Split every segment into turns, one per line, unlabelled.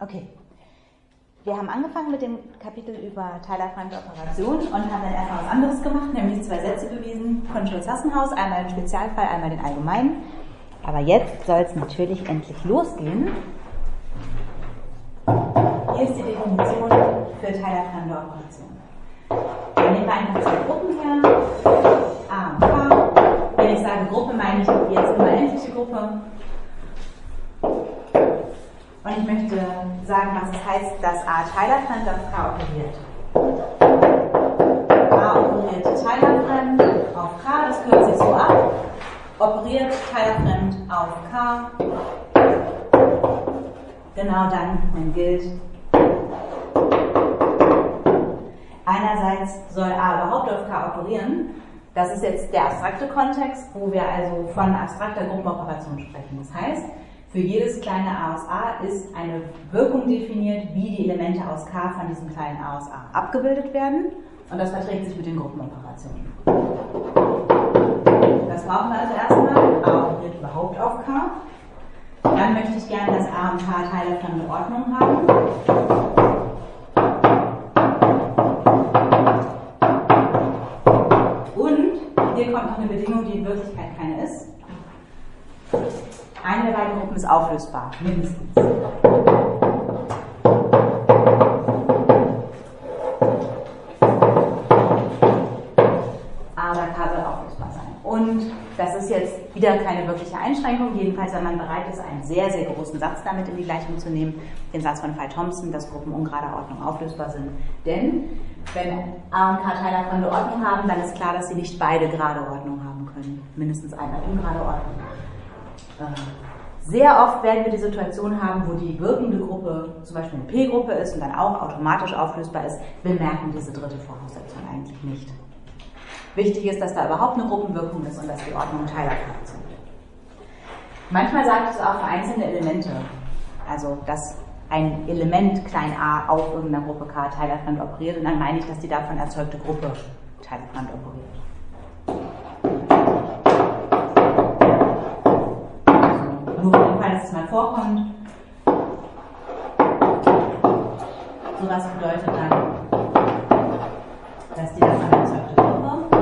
Okay. Wir haben angefangen mit dem Kapitel über teilerfremde Operationen und haben dann erstmal was anderes gemacht, nämlich 2 Sätze bewiesen von Schulz-Hassenhaus, einmal im Spezialfall, einmal den allgemeinen. Aber jetzt soll es natürlich endlich losgehen. Hier ist die Definition für teilerfremde Operationen. Dann nehmen wir einfach 2 Gruppen her, A und K. Wenn ich sage Gruppe, meine ich jetzt immer endliche Gruppe. Und ich möchte sagen, was es heißt, dass A teilerfremd auf K operiert. A operiert teilerfremd auf K, das kürzt sich so ab. Operiert teilerfremd auf K. Genau dann, wenn gilt. Einerseits soll A überhaupt auf K operieren. Das ist jetzt der abstrakte Kontext, wo wir also von abstrakter Gruppenoperation sprechen. Das heißt, für jedes kleine A aus A ist eine Wirkung definiert, wie die Elemente aus K von diesem kleinen A aus A abgebildet werden. Und das verträgt sich mit den Gruppenoperationen. Das brauchen wir also erstmal. A operiert überhaupt auf K. Dann möchte ich gerne, dass A und K teilerfremde Ordnung haben. Und hier kommt noch eine Bedingung, die in Wirklichkeit keine ist. Eine der beiden Gruppen ist auflösbar, mindestens. A oder K soll auflösbar sein. Und das ist jetzt wieder keine wirkliche Einschränkung, jedenfalls wenn man bereit ist, einen sehr, sehr großen Satz damit in die Gleichung zu nehmen, den Satz von Pfeil-Thompson, dass Gruppen ungerader Ordnung auflösbar sind. Denn wenn A und K teilerfremde Ordnung haben, dann ist klar, dass sie nicht beide gerade Ordnung haben können. Mindestens eine ungerade Ordnung. Sehr oft werden wir die Situation haben, wo die wirkende Gruppe zum Beispiel eine P-Gruppe ist und dann auch automatisch auflösbar ist. Wir merken diese dritte Voraussetzung eigentlich nicht. Wichtig ist, dass da überhaupt eine Gruppenwirkung ist und dass die Ordnungen teilerfremd sind. Manchmal sagt es auch für einzelne Elemente, also dass ein Element klein a auf irgendeiner Gruppe K teilerfremd operiert, und dann meine ich, dass die davon erzeugte Gruppe teilerfremd operiert. Nur für den Fall, dass es mal vorkommt. Sowas bedeutet dann, dass die davon erzeugte Gruppe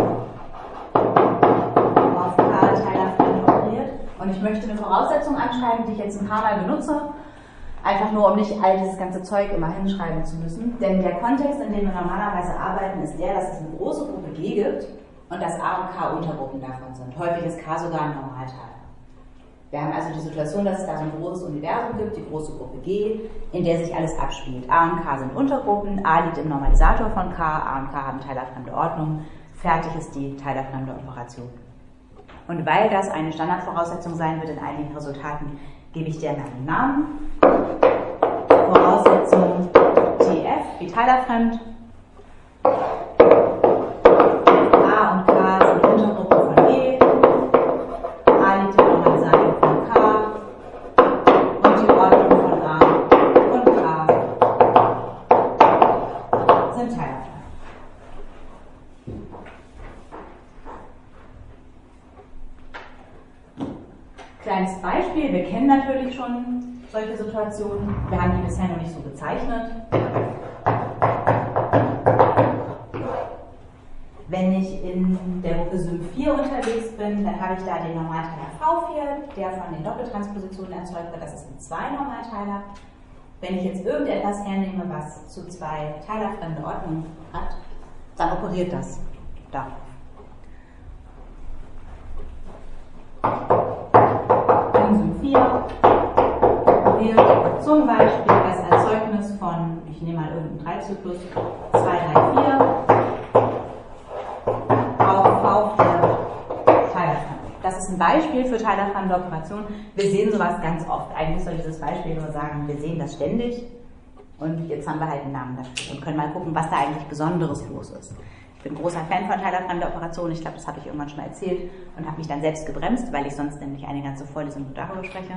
auf K teilerfremd operiert. Und ich möchte eine Voraussetzung anschreiben, die ich jetzt ein paar Mal benutze, einfach nur, um nicht all dieses ganze Zeug immer hinschreiben zu müssen. Denn der Kontext, in dem wir normalerweise arbeiten, ist der, dass es eine große Gruppe G gibt und dass A und K Untergruppen davon sind. Häufig ist K sogar ein Normalteil. Wir haben also die Situation, dass es da so ein großes Universum gibt, die große Gruppe G, in der sich alles abspielt. A und K sind Untergruppen, A liegt im Normalisator von K, A und K haben teilerfremde Ordnung, fertig ist die teilerfremde Operation. Und weil das eine Standardvoraussetzung sein wird in einigen Resultaten, gebe ich dir einen Namen. Voraussetzung TF wie teilerfremd. A und K sind Untergruppen von G. A liegt im Normalisator von K. Und die Ordnung von A und K sind teilerfremd. Kleines Beispiel, wir kennen natürlich schon solche Situationen, wir haben die bisher noch nicht so gezeichnet. Wenn ich in der Gruppe Sym 4 unterwegs bin, dann habe ich da den Normalteiler V4, der von den Doppeltranspositionen erzeugt wird, das ist ein 2-Normalteiler. Wenn ich jetzt irgendetwas hernehme, was zu 2 teilerfremde Ordnungen hat, dann operiert das da. Sym 4 operiert zum Beispiel das Erzeugnis von, ich nehme mal irgendeinen 3-Zyklus, 2, 3, 4 auf V4 teilerfremd. Das ist ein Beispiel für teilerfremde Operationen. Wir sehen sowas ganz oft. Eigentlich soll dieses Beispiel nur sagen, wir sehen das ständig und jetzt haben wir halt einen Namen dafür und können mal gucken, was da eigentlich Besonderes los ist. Ich bin großer Fan von teilerfremder Operationen, ich glaube, das habe ich irgendwann schon mal erzählt und habe mich dann selbst gebremst, weil ich sonst nämlich eine ganze Vorlesung darüber spreche.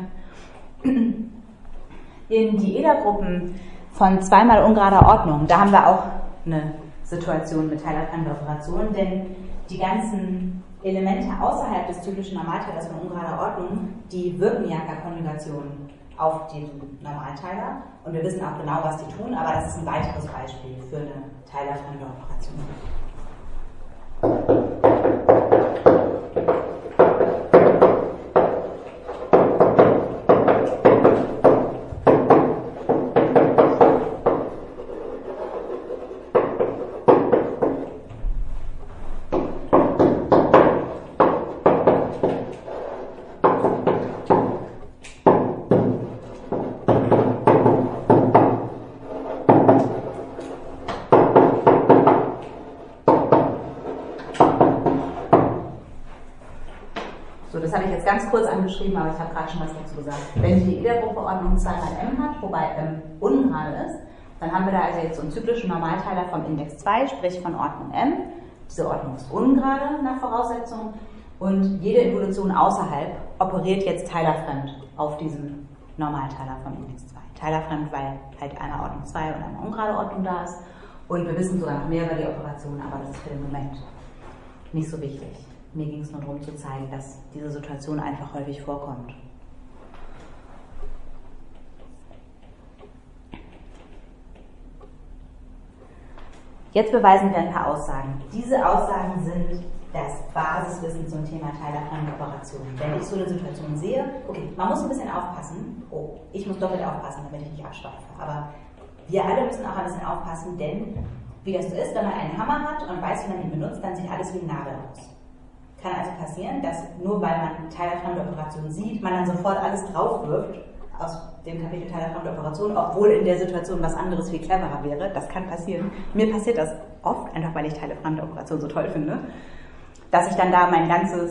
In Diedergruppen von 2-mal ungerader Ordnung, da haben wir auch eine Situation mit teilerfremder Operationen, denn die ganzen Elemente außerhalb des zyklischen Normalteilers von ungerader Ordnung, die wirken ja gar Konjugationen auf diesen Normalteiler und wir wissen auch genau, was die tun, aber das ist ein weiteres Beispiel für eine teilerfremde Operation. Das habe ich jetzt ganz kurz angeschrieben, aber ich habe gerade schon was dazu gesagt. Wenn die Edergruppe Ordnung 2 mal m hat, wobei m ungerade ist, dann haben wir da also jetzt so einen zyklischen Normalteiler vom Index 2, sprich von Ordnung m. Diese Ordnung ist ungerade nach Voraussetzung und jede Evolution außerhalb operiert jetzt teilerfremd auf diesen Normalteiler vom Index 2. Teilerfremd, weil halt eine Ordnung 2 und eine ungerade Ordnung da ist. Und wir wissen sogar noch mehr über die Operation, aber das ist für den Moment nicht so wichtig. Mir ging es nur darum zu zeigen, dass diese Situation einfach häufig vorkommt. Jetzt beweisen wir ein paar Aussagen. Diese Aussagen sind das Basiswissen zum Thema teilerfremde Operationen. Wenn ich so eine Situation sehe, okay, man muss ein bisschen aufpassen. Oh, ich muss doppelt aufpassen, damit ich nicht abschweife. Aber wir alle müssen auch ein bisschen aufpassen, denn wie das so ist, wenn man einen Hammer hat und weiß, wie man ihn benutzt, dann sieht alles wie ein Nagel aus. Kann also passieren, dass nur weil man teilerfremde Operationen sieht, man dann sofort alles draufwirft aus dem Kapitel teilerfremde Operationen, obwohl in der Situation was anderes viel cleverer wäre. Das kann passieren. Mir passiert das oft, einfach weil ich teilerfremde Operationen so toll finde, dass ich dann da mein ganzen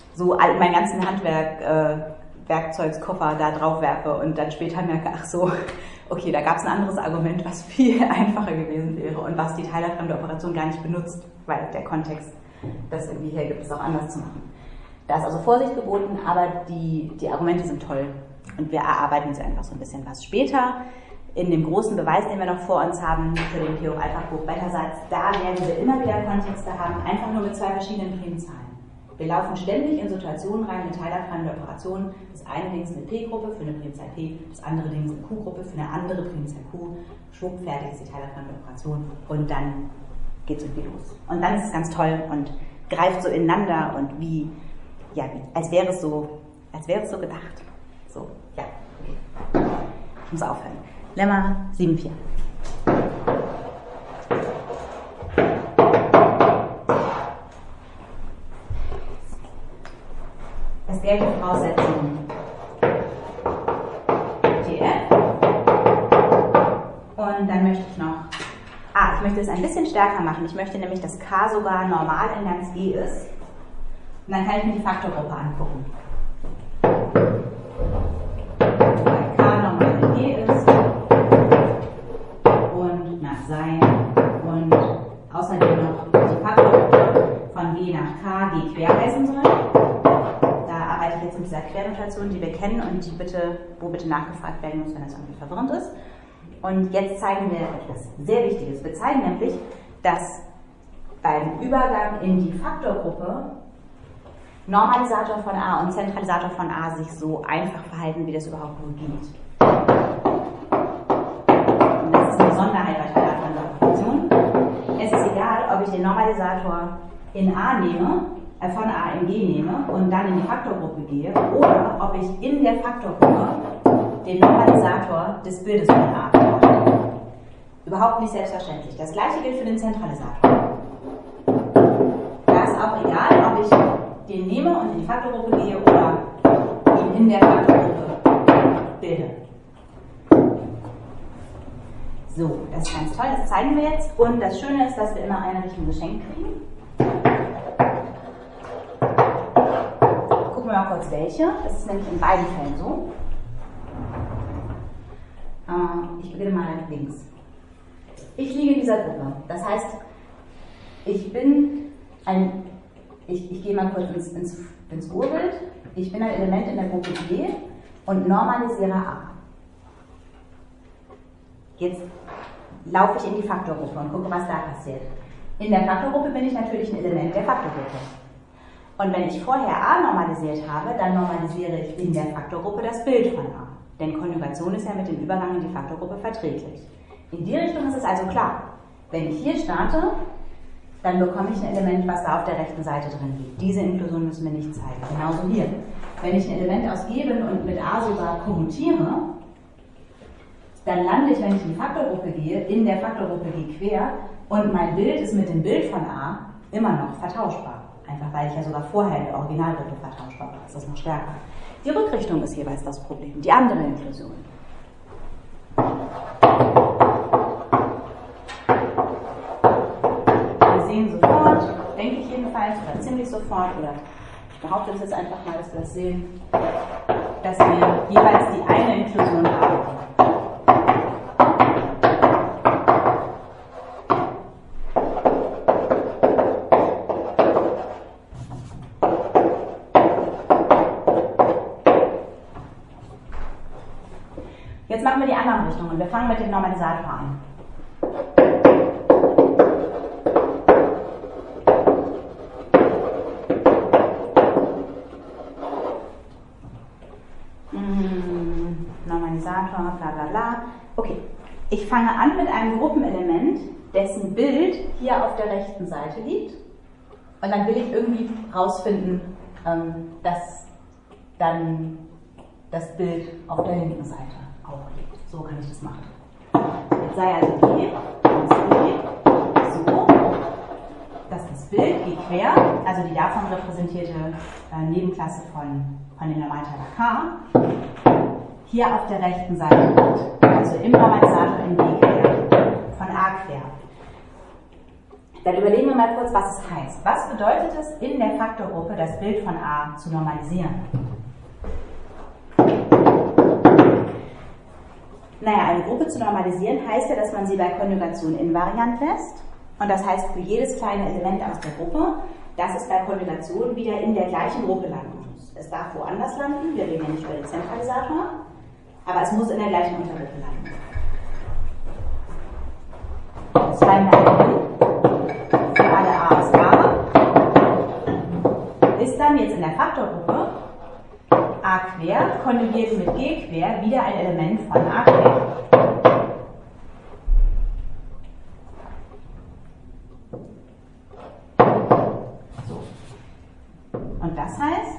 Werkzeugskoffer da drauf werfe und dann später merke, ach so, okay, da gab es ein anderes Argument, was viel einfacher gewesen wäre und was die teilerfremde Operation gar nicht benutzt, weil der Kontext das irgendwie hergibt, es auch anders zu machen. Da ist also Vorsicht geboten, aber die Argumente sind toll und wir erarbeiten sie einfach so ein bisschen was. Später, in dem großen Beweis, den wir noch vor uns haben, für den P-Hoch-Alpha-Hoch-Beta-Satz, da werden wir immer wieder Kontexte haben, einfach nur mit zwei verschiedenen Primzahlen. Wir laufen ständig in Situationen rein mit teilerfremde Operationen. Das eine Ding ist eine P-Gruppe für eine Primzahl P, das andere Ding ist eine Q-Gruppe für eine andere Primzahl Q. Schwupp, fertig ist die teilerfremde Operation und dann geht's irgendwie los. Und dann ist es ganz toll und greift so ineinander und als wäre es so gedacht. So, ja, okay. Ich muss aufhören. Lemma 7,4. Es gelten Voraussetzungen TF. Und dann möchte ich noch ich möchte es ein bisschen stärker machen. Ich möchte nämlich, dass K sogar normal in ganz G ist. Und dann kann ich mir die Faktorgruppe angucken. Weil K normal in G ist und nach sein und außerdem noch die Faktorgruppe von G nach K G quer heißen soll. Da arbeite ich jetzt mit dieser Quernotation, die wir kennen und wo bitte nachgefragt werden muss, wenn das irgendwie verwirrend ist. Und jetzt zeigen wir etwas sehr Wichtiges. Wir zeigen nämlich, dass beim Übergang in die Faktorgruppe Normalisator von A und Zentralisator von A sich so einfach verhalten, wie das überhaupt nur geht. Und das ist eine Besonderheit bei teilerfremder Operationen. Es ist egal, ob ich den Normalisator in A nehme, von A in G nehme und dann in die Faktorgruppe gehe, oder ob ich in der Faktorgruppe den Normalisator des Bildes von A betrachte. Überhaupt nicht selbstverständlich. Das gleiche gilt für den Zentralisator. Da ist auch egal, ob ich den nehme und in die Faktorgruppe gehe oder ihn in der Faktorgruppe bilde. So, das ist ganz toll, das zeigen wir jetzt. Und das Schöne ist, dass wir immer eine Richtung geschenkt kriegen. Gucken wir mal kurz welche. Das ist nämlich in beiden Fällen so. Ich beginne mal links. Ich liege in dieser Gruppe. Das heißt, ich gehe mal kurz ins Urbild. Ich bin ein Element in der Gruppe G und normalisiere A. Jetzt laufe ich in die Faktorgruppe und gucke, was da passiert. In der Faktorgruppe bin ich natürlich ein Element der Faktorgruppe. Und wenn ich vorher A normalisiert habe, dann normalisiere ich in der Faktorgruppe das Bild von A. Denn Konjugation ist ja mit dem Übergang in die Faktorgruppe verträglich. In die Richtung ist es also klar. Wenn ich hier starte, dann bekomme ich ein Element, was da auf der rechten Seite drin liegt. Diese Inklusion müssen wir nicht zeigen. Genauso hier. Wenn ich ein Element ausgebe und mit A sogar kommutiere, dann lande ich, wenn ich in die Faktorgruppe gehe, in der Faktorgruppe G quer und mein Bild ist mit dem Bild von A immer noch vertauschbar. Einfach weil ich ja sogar vorher in der Originalgruppe vertauschbar war. Das ist noch stärker. Die Rückrichtung ist jeweils das Problem, die andere Inklusion. Wir sehen sofort, denke ich jedenfalls, oder ziemlich sofort, oder ich behaupte das jetzt einfach mal, dass wir das sehen, dass wir jeweils die eine Inklusion haben. Jetzt machen wir die anderen Richtungen. Wir fangen mit dem Normalisator an. Normalisator, bla bla bla. Okay, ich fange an mit einem Gruppenelement, dessen Bild hier auf der rechten Seite liegt. Und dann will ich irgendwie rausfinden, dass dann das Bild auf der linken Seite auch liegt. So kann ich das machen. Jetzt sei also G so, dass das Bild G quer, also die davon repräsentierte Nebenklasse von dem Normalteiler K, hier auf der rechten Seite liegt. Also im Normalisator in G quer, von A quer. Dann überlegen wir mal kurz, was es heißt. Was bedeutet es, in der Faktorgruppe das Bild von A zu normalisieren? Naja, eine Gruppe zu normalisieren heißt ja, dass man sie bei Konjugation invariant lässt. Und das heißt, für jedes kleine Element aus der Gruppe, dass es bei Konjugation wieder in der gleichen Gruppe landen muss. Es darf woanders landen, wir reden ja nicht über den Zentralisator, aber es muss in der gleichen Untergruppe landen. Das schreiben wir einfach hin. Für alle A ist A. Ist dann jetzt in der Faktorgruppe A quer konjugiert mit G quer wieder ein Element von A quer. So. Und das heißt,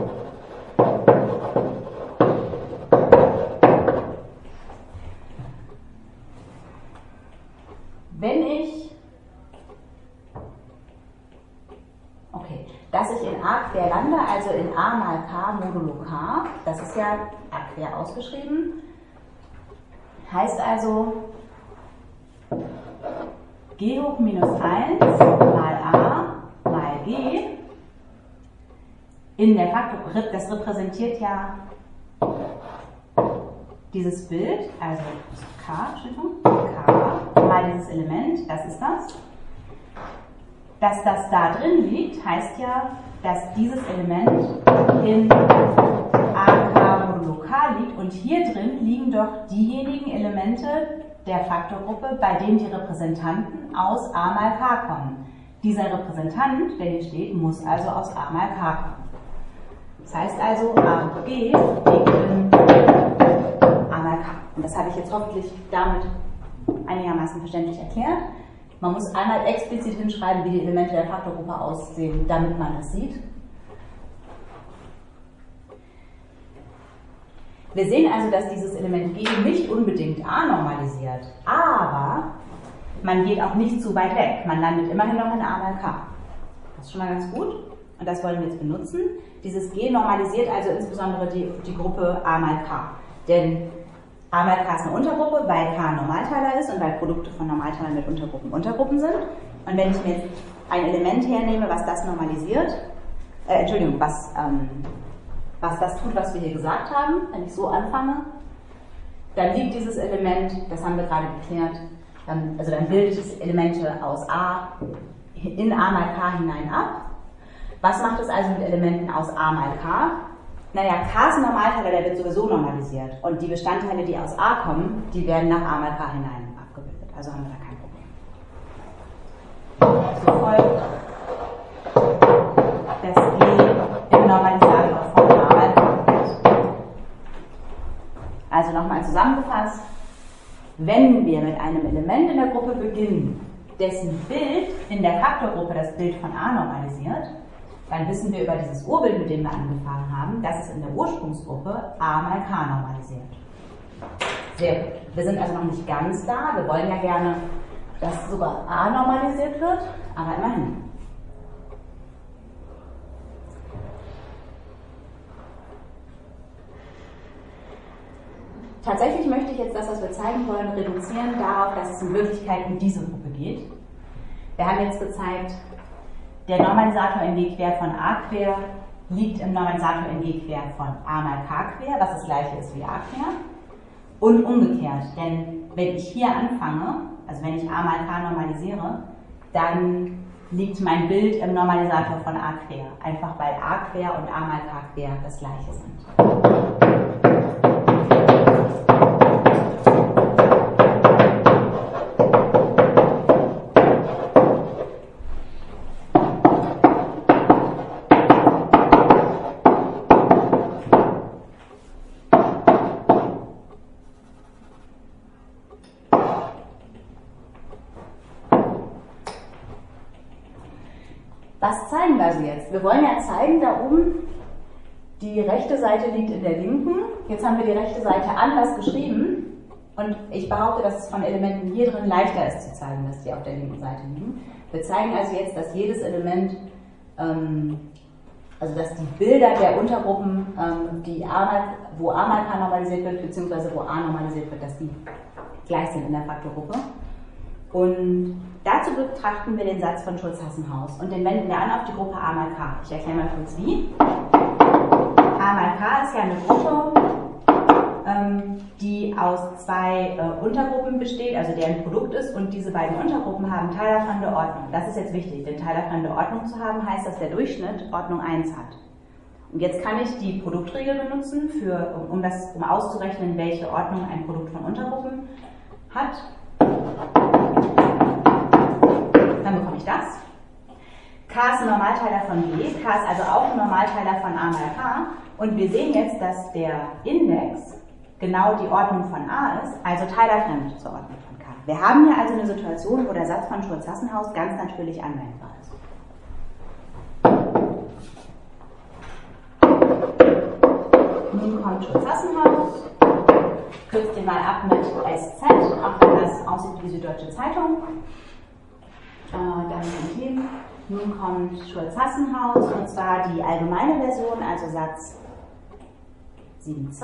wenn ich, dass ich in A quer lande, also in A mal K modulo K, das ist ja A quer ausgeschrieben, heißt also G hoch minus 1 mal A mal G in der Faktor, das repräsentiert ja dieses Bild, also K mal dieses Element, das ist das. Dass das da drin liegt, heißt ja, dass dieses Element in AK modulo K liegt und hier drin liegen doch diejenigen Elemente der Faktorgruppe, bei denen die Repräsentanten aus A mal K kommen. Dieser Repräsentant, der hier steht, muss also aus A mal K kommen. Das heißt also, A und G liegt in A mal K. Und das habe ich jetzt hoffentlich damit einigermaßen verständlich erklärt. Man muss einmal explizit hinschreiben, wie die Elemente der Faktorgruppe aussehen, damit man es sieht. Wir sehen also, dass dieses Element G nicht unbedingt A normalisiert, aber man geht auch nicht zu weit weg. Man landet immerhin noch in A mal K. Das ist schon mal ganz gut und das wollen wir jetzt benutzen. Dieses G normalisiert also insbesondere die Gruppe A mal K. Denn A mal K ist eine Untergruppe, weil K ein Normalteiler ist und weil Produkte von Normalteilern mit Untergruppen Untergruppen sind. Und wenn ich mir jetzt ein Element hernehme, was das normalisiert, was das tut, was wir hier gesagt haben, wenn ich so anfange, dann liegt dieses Element, das haben wir gerade geklärt, dann bildet es Elemente aus A in A mal K hinein ab. Was macht es also mit Elementen aus A mal K? Naja, K ist ein Normalteiler, der wird sowieso normalisiert. Und die Bestandteile, die aus A kommen, die werden nach A mal K hinein abgebildet. Also haben wir da kein Problem. So folgt das G im Normalisator von A mal K. Also nochmal zusammengefasst, wenn wir mit einem Element in der Gruppe beginnen, dessen Bild in der Faktorgruppe das Bild von A normalisiert, dann wissen wir über dieses Urbild, mit dem wir angefangen haben, dass es in der Ursprungsgruppe A mal K normalisiert. Sehr gut. Wir sind also noch nicht ganz da. Wir wollen ja gerne, dass sogar A normalisiert wird, aber immerhin. Tatsächlich möchte ich jetzt das, was wir zeigen wollen, reduzieren darauf, dass es in Wirklichkeit um diese Gruppe geht. Wir haben jetzt gezeigt, der Normalisator in G quer von A quer liegt im Normalisator in G quer von A mal K quer, was das gleiche ist wie A quer. Und umgekehrt, denn wenn ich hier anfange, also wenn ich A mal K normalisiere, dann liegt mein Bild im Normalisator von A quer, einfach weil A quer und A mal K quer das gleiche sind. Was zeigen wir also jetzt? Wir wollen ja zeigen, da oben, die rechte Seite liegt in der linken. Jetzt haben wir die rechte Seite anders geschrieben. Und ich behaupte, dass es von Elementen hier drin leichter ist zu zeigen, dass die auf der linken Seite liegen. Wir zeigen also jetzt, dass jedes Element, also dass die Bilder der Untergruppen, wo A mal K normalisiert wird, beziehungsweise wo A normalisiert wird, dass die gleich sind in der Faktorgruppe. Und dazu betrachten wir den Satz von Schulz-Hassenhaus und den wenden wir an auf die Gruppe A mal K. Ich erkläre mal kurz wie. A mal K ist ja eine Gruppe, die aus zwei Untergruppen besteht, also deren Produkt ist, und diese beiden Untergruppen haben teilerfremde Ordnung. Das ist jetzt wichtig, denn teilerfremde Ordnung zu haben, heißt, dass der Durchschnitt Ordnung 1 hat. Und jetzt kann ich die Produktregel benutzen, um auszurechnen, welche Ordnung ein Produkt von Untergruppen hat. Dann bekomme ich das. K ist ein Normalteiler von G, K ist also auch ein Normalteiler von A mal K. Und wir sehen jetzt, dass der Index genau die Ordnung von A ist, also teilerfremd zur Ordnung von K. Wir haben hier also eine Situation, wo der Satz von Schulz-Hassenhaus ganz natürlich anwendbar ist. Nun kommt Schulz-Hassenhaus, kürzt den mal ab mit SZ, auch wenn das aussieht wie die Süddeutsche Zeitung. Dann hier. Nun kommt Schulz-Hassenhaus, und zwar die allgemeine Version, also Satz 7.2.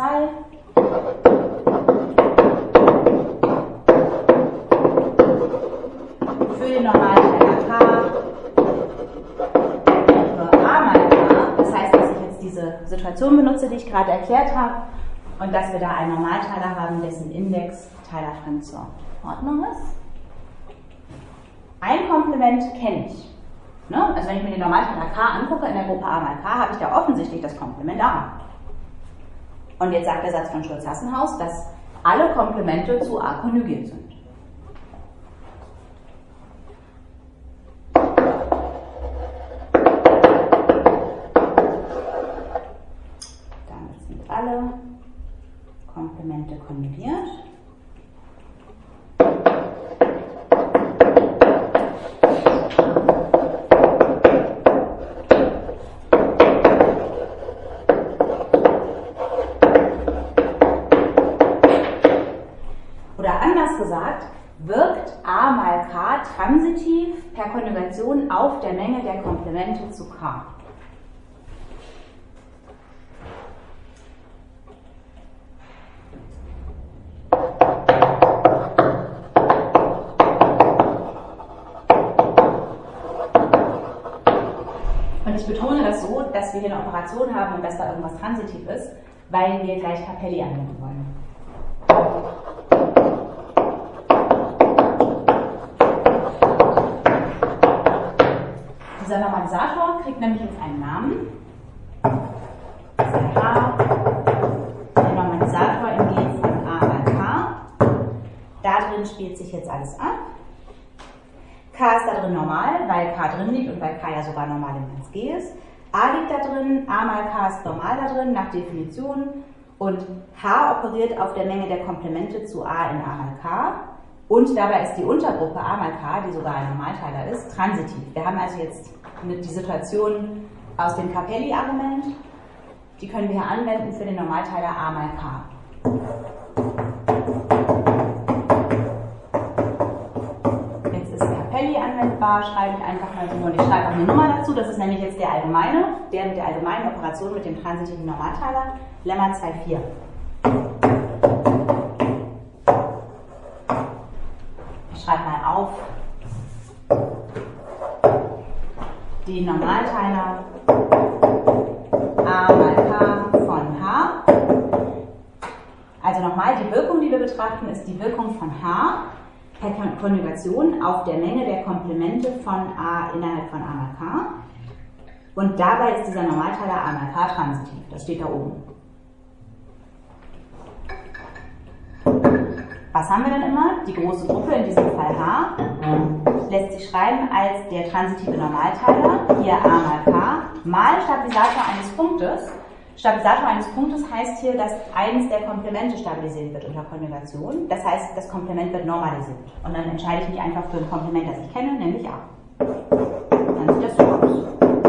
Für den Normalteiler K für A mal K. Das heißt, dass ich jetzt diese Situation benutze, die ich gerade erklärt habe, und dass wir da einen Normalteiler haben, dessen Index teilerfremd zur Ordnung ist. Ein Komplement kenne ich. Ne? Also wenn ich mir den Normalteiler K angucke in der Gruppe A mal K, habe ich da offensichtlich das Komplement A. Und jetzt sagt der Satz von Schulz-Hassenhaus, dass alle Komplemente zu A konjugiert sind. Damit sind alle Komplemente konjugiert. Gesagt, wirkt A mal K transitiv per Konjugation auf der Menge der Komplemente zu K. Und ich betone das so, dass wir hier eine Operation haben und dass da irgendwas transitiv ist, weil wir gleich Capelli anwenden wollen. Dieser Normalisator kriegt nämlich jetzt einen Namen. Das ist der H, der Normalisator im G von A mal K. Da drin spielt sich jetzt alles ab. K ist da drin normal, weil K drin liegt und weil K ja sogar normal im G ist. A liegt da drin, A mal K ist normal da drin, nach Definition. Und H operiert auf der Menge der Komplemente zu A in A mal K. Und dabei ist die Untergruppe A mal K, die sogar ein Normalteiler ist, transitiv. Wir haben also jetzt die Situation aus dem Capelli-Argument. Die können wir hier anwenden für den Normalteiler A mal K. Jetzt ist Capelli anwendbar, schreibe ich einfach mal so und ich schreibe auch eine Nummer dazu. Das ist nämlich jetzt der mit der allgemeinen Operation mit dem transitiven Normalteiler, Lemma 2,4. Ich schreibe mal auf die Normalteiler A mal K von H. Also nochmal, die Wirkung, die wir betrachten, ist die Wirkung von H per Konjugation auf der Menge der Komplemente von A innerhalb von A mal K. Und dabei ist dieser Normalteiler A mal K transitiv. Das steht da oben. Was haben wir dann immer? Die große Gruppe, in diesem Fall H, lässt sich schreiben als der transitive Normalteiler, hier A mal K, mal Stabilisator eines Punktes. Stabilisator eines Punktes heißt hier, dass eines der Komplemente stabilisiert wird unter Konjugation. Das heißt, das Komplement wird normalisiert. Und dann entscheide ich mich einfach für ein Komplement, das ich kenne, nämlich A. Dann sieht das so aus.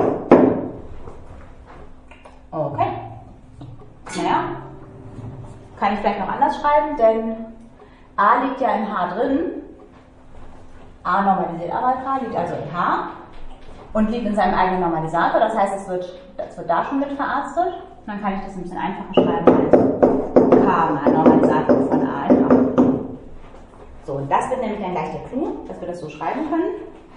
Okay. Naja, kann ich vielleicht noch anders schreiben, denn A liegt ja in H drin. A normalisiert A mal K, liegt also in H und liegt in seinem eigenen Normalisator. Das heißt, das wird da schon mit verarztet. Und dann kann ich das ein bisschen einfacher schreiben als K mal Normalisator von A in H. So, und das wird nämlich dann gleich der Clou, dass wir das so schreiben können.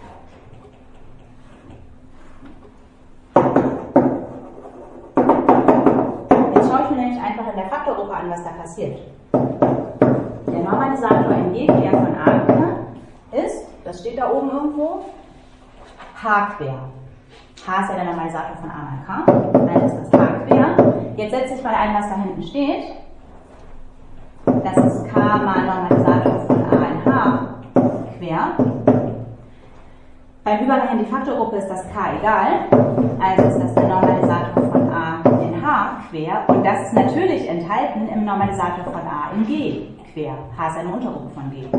Jetzt schaue ich mir nämlich einfach in der Faktorgruppe an, was da passiert. Der Normalisator in G quer von A quer ist, das steht da oben irgendwo, H quer. H ist ja der Normalisator von A mal K, also ist das H quer. Jetzt setze ich mal ein, was da hinten steht. Das ist K mal Normalisator von A in H quer. Beim Übergang in die Faktorgruppe ist das K egal, also ist das der Normalisator von A in H quer und das ist natürlich enthalten im Normalisator von A in G quer. H ist eine Untergruppe von G.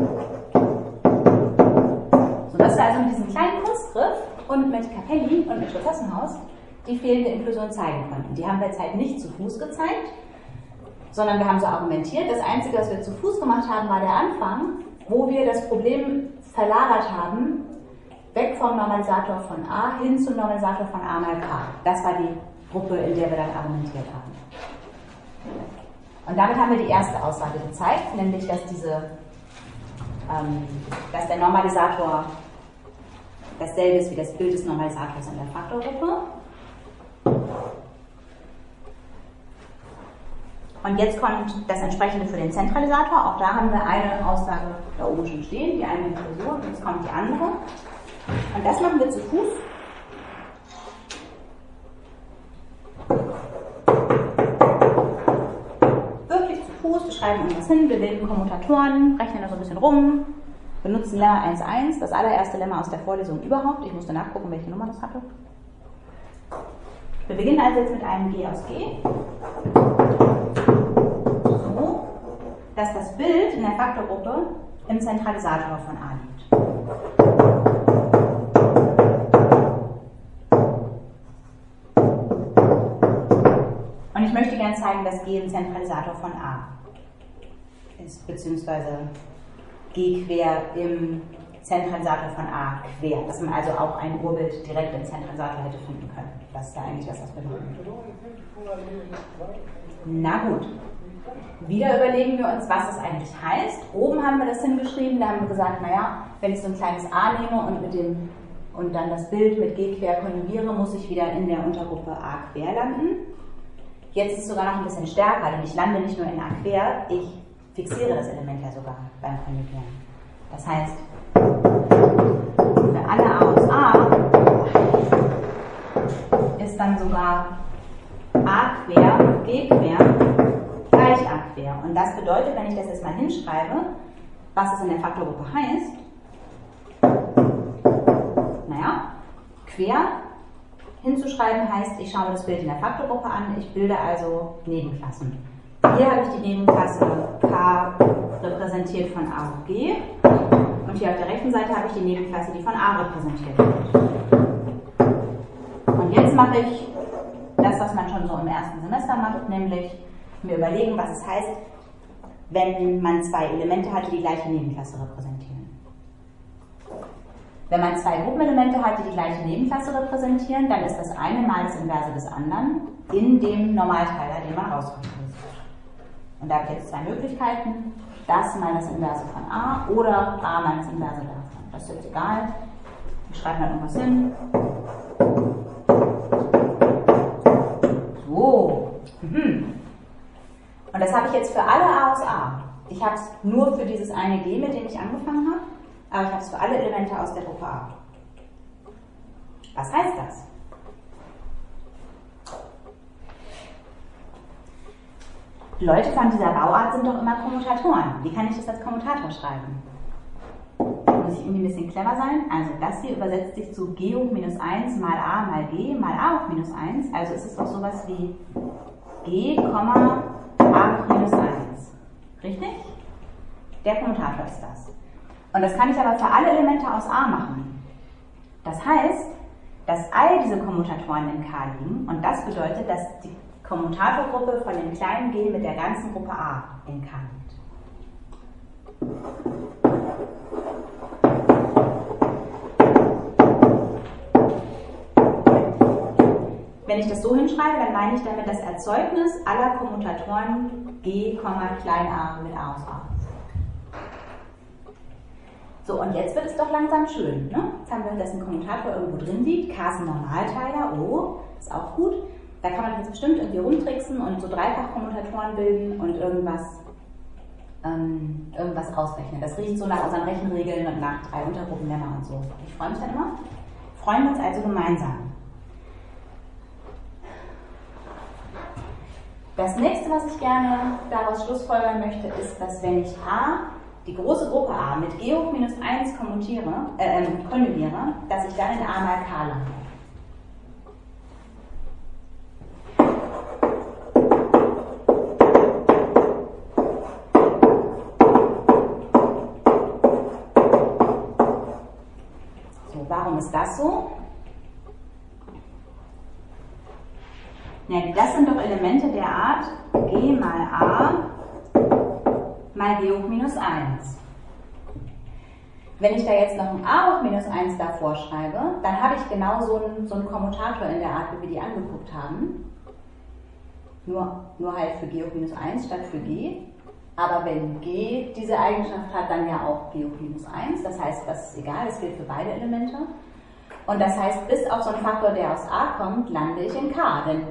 So, dass wir also mit diesem kleinen Kunstgriff und mit Capelli und mit Schlossessenhaus die fehlende Inklusion zeigen konnten. Die haben wir jetzt halt nicht zu Fuß gezeigt, sondern wir haben so argumentiert. Das Einzige, was wir zu Fuß gemacht haben, war der Anfang, wo wir das Problem verlagert haben, weg vom Normalisator von A hin zum Normalisator von A mal K. Das war die Gruppe, in der wir dann argumentiert haben. Und damit haben wir die erste Aussage gezeigt, nämlich, dass dass der Normalisator dasselbe ist wie das Bild des Normalisators in der Faktorgruppe. Und jetzt kommt das Entsprechende für den Zentralisator. Auch da haben wir eine Aussage da oben schon stehen, die eine Inklusion, und jetzt kommt die andere. Und das machen wir zu Fuß. Wirklich zu Fuß, wir schreiben irgendwas hin, wir bilden Kommutatoren, rechnen da so ein bisschen rum, benutzen Lemma 1,1, das allererste Lemma aus der Vorlesung überhaupt. Ich musste nachgucken, welche Nummer das hatte. Wir beginnen also jetzt mit einem G aus G. So, dass das Bild in der Faktorgruppe im Zentralisator von A liegt. Und ich möchte gerne zeigen, dass G im Zentralisator von A ist, beziehungsweise G quer im Zentralisator von A quer, dass man also auch ein Urbild direkt im Zentralisator hätte finden können. Das ist ja eigentlich das, was wir machen. Na gut. Wieder überlegen wir uns, was das eigentlich heißt. Oben haben wir das hingeschrieben, da haben wir gesagt, naja, wenn ich so ein kleines A nehme und dann das Bild mit G quer konjugiere, muss ich wieder in der Untergruppe A quer landen. Jetzt ist es sogar noch ein bisschen stärker, denn ich lande nicht nur in A quer, ich fixiere das Element ja sogar beim Konjugieren. Das heißt, für alle A aus A ist dann sogar A quer, G quer gleich A quer. Und das bedeutet, wenn ich das jetzt mal hinschreibe, was es in der Faktorgruppe heißt, naja, quer hinzuschreiben heißt, ich schaue mir das Bild in der Faktorgruppe an, ich bilde also Nebenklassen. Hier habe ich die Nebenklasse K repräsentiert von A hoch G. Und hier auf der rechten Seite habe ich die Nebenklasse, die von A repräsentiert wird. Und jetzt mache ich das, was man schon so im ersten Semester macht, nämlich mir überlegen, was es heißt, wenn man zwei Elemente hat, die die gleiche Nebenklasse repräsentieren. Wenn man zwei Gruppenelemente hat, die die gleiche Nebenklasse repräsentieren, dann ist das eine mal das Inverse des anderen in dem Normalteiler, den man rausholen will. Und da habe ich jetzt zwei Möglichkeiten, das mal das Inverse von A oder A mal das Inverse davon. Das ist jetzt egal. Ich schreibe mal irgendwas hin. So. Und das habe ich jetzt für alle A aus A. Ich habe es nur für dieses eine G, mit dem ich angefangen habe, aber ich habe es für alle Elemente aus der Gruppe A. Was heißt das? Leute von dieser Bauart sind doch immer Kommutatoren. Wie kann ich das als Kommutator schreiben? Muss ich irgendwie ein bisschen clever sein? Also das hier übersetzt sich zu G hoch minus 1 mal A mal G mal A hoch minus 1. Also ist es doch sowas wie G, A hoch minus 1. Richtig? Der Kommutator ist das. Und das kann ich aber für alle Elemente aus A machen. Das heißt, dass all diese Kommutatoren in K liegen und das bedeutet, dass die Kommutatorgruppe von dem kleinen g mit der ganzen Gruppe A in K liegt. Wenn ich das so hinschreibe, dann meine ich damit das Erzeugnis aller Kommutatoren g, klein a mit a aus a. So, und jetzt wird es doch langsam schön. Ne? Jetzt haben wir, dass ein Kommutator irgendwo drin liegt. K ist ein Normalteiler. Oh, ist auch gut. Da kann man jetzt bestimmt irgendwie rumtricksen und so Dreifachkommutatoren bilden und irgendwas ausrechnen. Das riecht so nach unseren Rechenregeln und nach 3 Untergruppenlemma und so. Ich freue mich dann immer. Freuen wir uns also gemeinsam. Das nächste, was ich gerne daraus schlussfolgern möchte, ist, dass wenn ich A, die große Gruppe A mit G hoch minus 1 konjugiere, dass ich dann in A mal K lande. So, warum ist das so? Ja, das sind doch Elemente der Art G mal A mal G hoch minus 1. Wenn ich da jetzt noch ein A hoch minus 1 davor schreibe, dann habe ich genau so einen Kommutator in der Art, wie wir die angeguckt haben. Nur halt für G hoch minus 1 statt für G. Aber wenn G diese Eigenschaft hat, dann ja auch G hoch minus 1. Das heißt, das ist egal, das gilt für beide Elemente. Und das heißt, bis auf so einen Faktor, der aus A kommt, lande ich in K, denn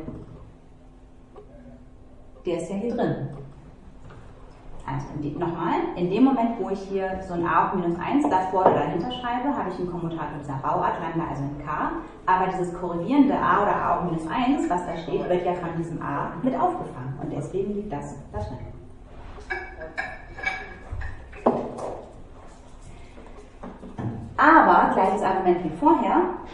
der ist ja hier drin. Also nochmal, in dem Moment, wo ich hier so ein A hoch minus 1 davor oder dahinter schreibe, habe ich einen Kommutator dieser Bauart, lande also in K, aber dieses korrelierende A oder A hoch minus 1, was da steht, wird ja von diesem A mit aufgefangen und deswegen liegt das da drin. Aber, gleiches Argument wie vorher,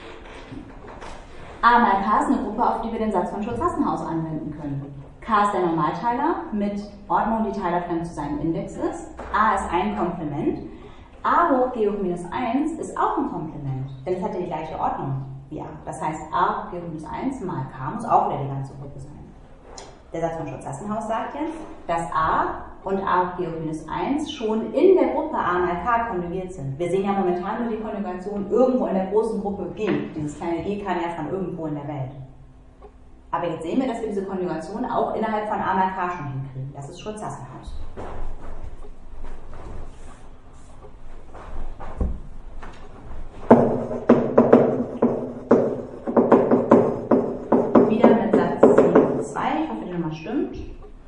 A mal K ist eine Gruppe, auf die wir den Satz von Schulz-Hassenhaus anwenden können. K ist der Normalteiler mit Ordnung, die teilerfremd zu seinem Index ist. A ist ein Komplement. A hoch G hoch minus 1 ist auch ein Komplement, denn es hat ja die gleiche Ordnung wie A. Das heißt, A hoch G hoch minus 1 mal K muss auch wieder die ganze Gruppe sein. Der Satz von Schulz-Hassenhaus sagt jetzt, dass A und A hoch G hoch minus 1 schon in der Gruppe A mal K konjugiert sind. Wir sehen ja momentan nur die Konjugation irgendwo in der großen Gruppe G. Dieses kleine G kann ja von irgendwo in der Welt. Aber jetzt sehen wir, dass wir diese Konjugation auch innerhalb von A mal K schon hinkriegen. Das ist Schulz-Hassenhaus. Wieder mit Satz 7.2, ich hoffe, die Nummer stimmt.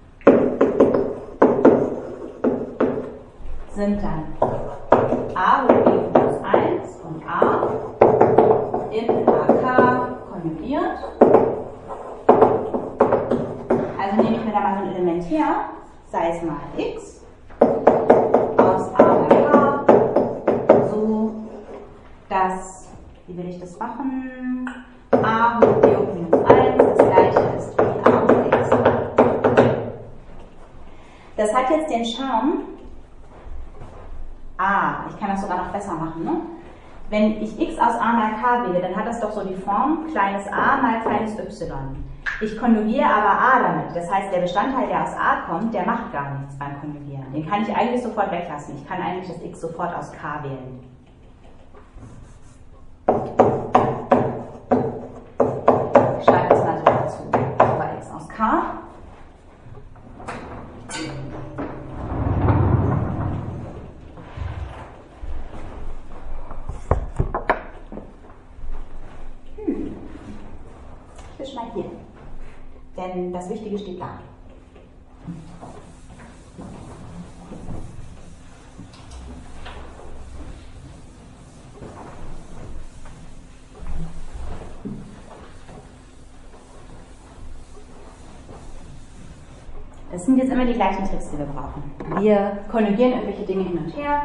Sind dann A hoch G hoch minus 1 und A in AK konjugiert. Also nehme ich mir da mal so ein Element her, sei es mal x, aus A mal K, so dass, wie will ich das machen, A hoch G hoch minus 1 das gleiche ist wie A hoch x. hat jetzt den Charme, ich kann das sogar noch besser machen, ne? Wenn ich x aus a mal k wähle, dann hat das doch so die Form kleines a mal kleines y. Ich konjugiere aber a damit, das heißt, der Bestandteil, der aus a kommt, der macht gar nichts beim Konjugieren. Den kann ich eigentlich sofort weglassen. Ich kann eigentlich das x sofort aus k wählen. Ich schreibe das mal so dazu. Aber x aus k. Ich mal hier. Denn das Wichtige steht da. Das sind jetzt immer die gleichen Tricks, die wir brauchen. Wir konjugieren irgendwelche Dinge hin und her.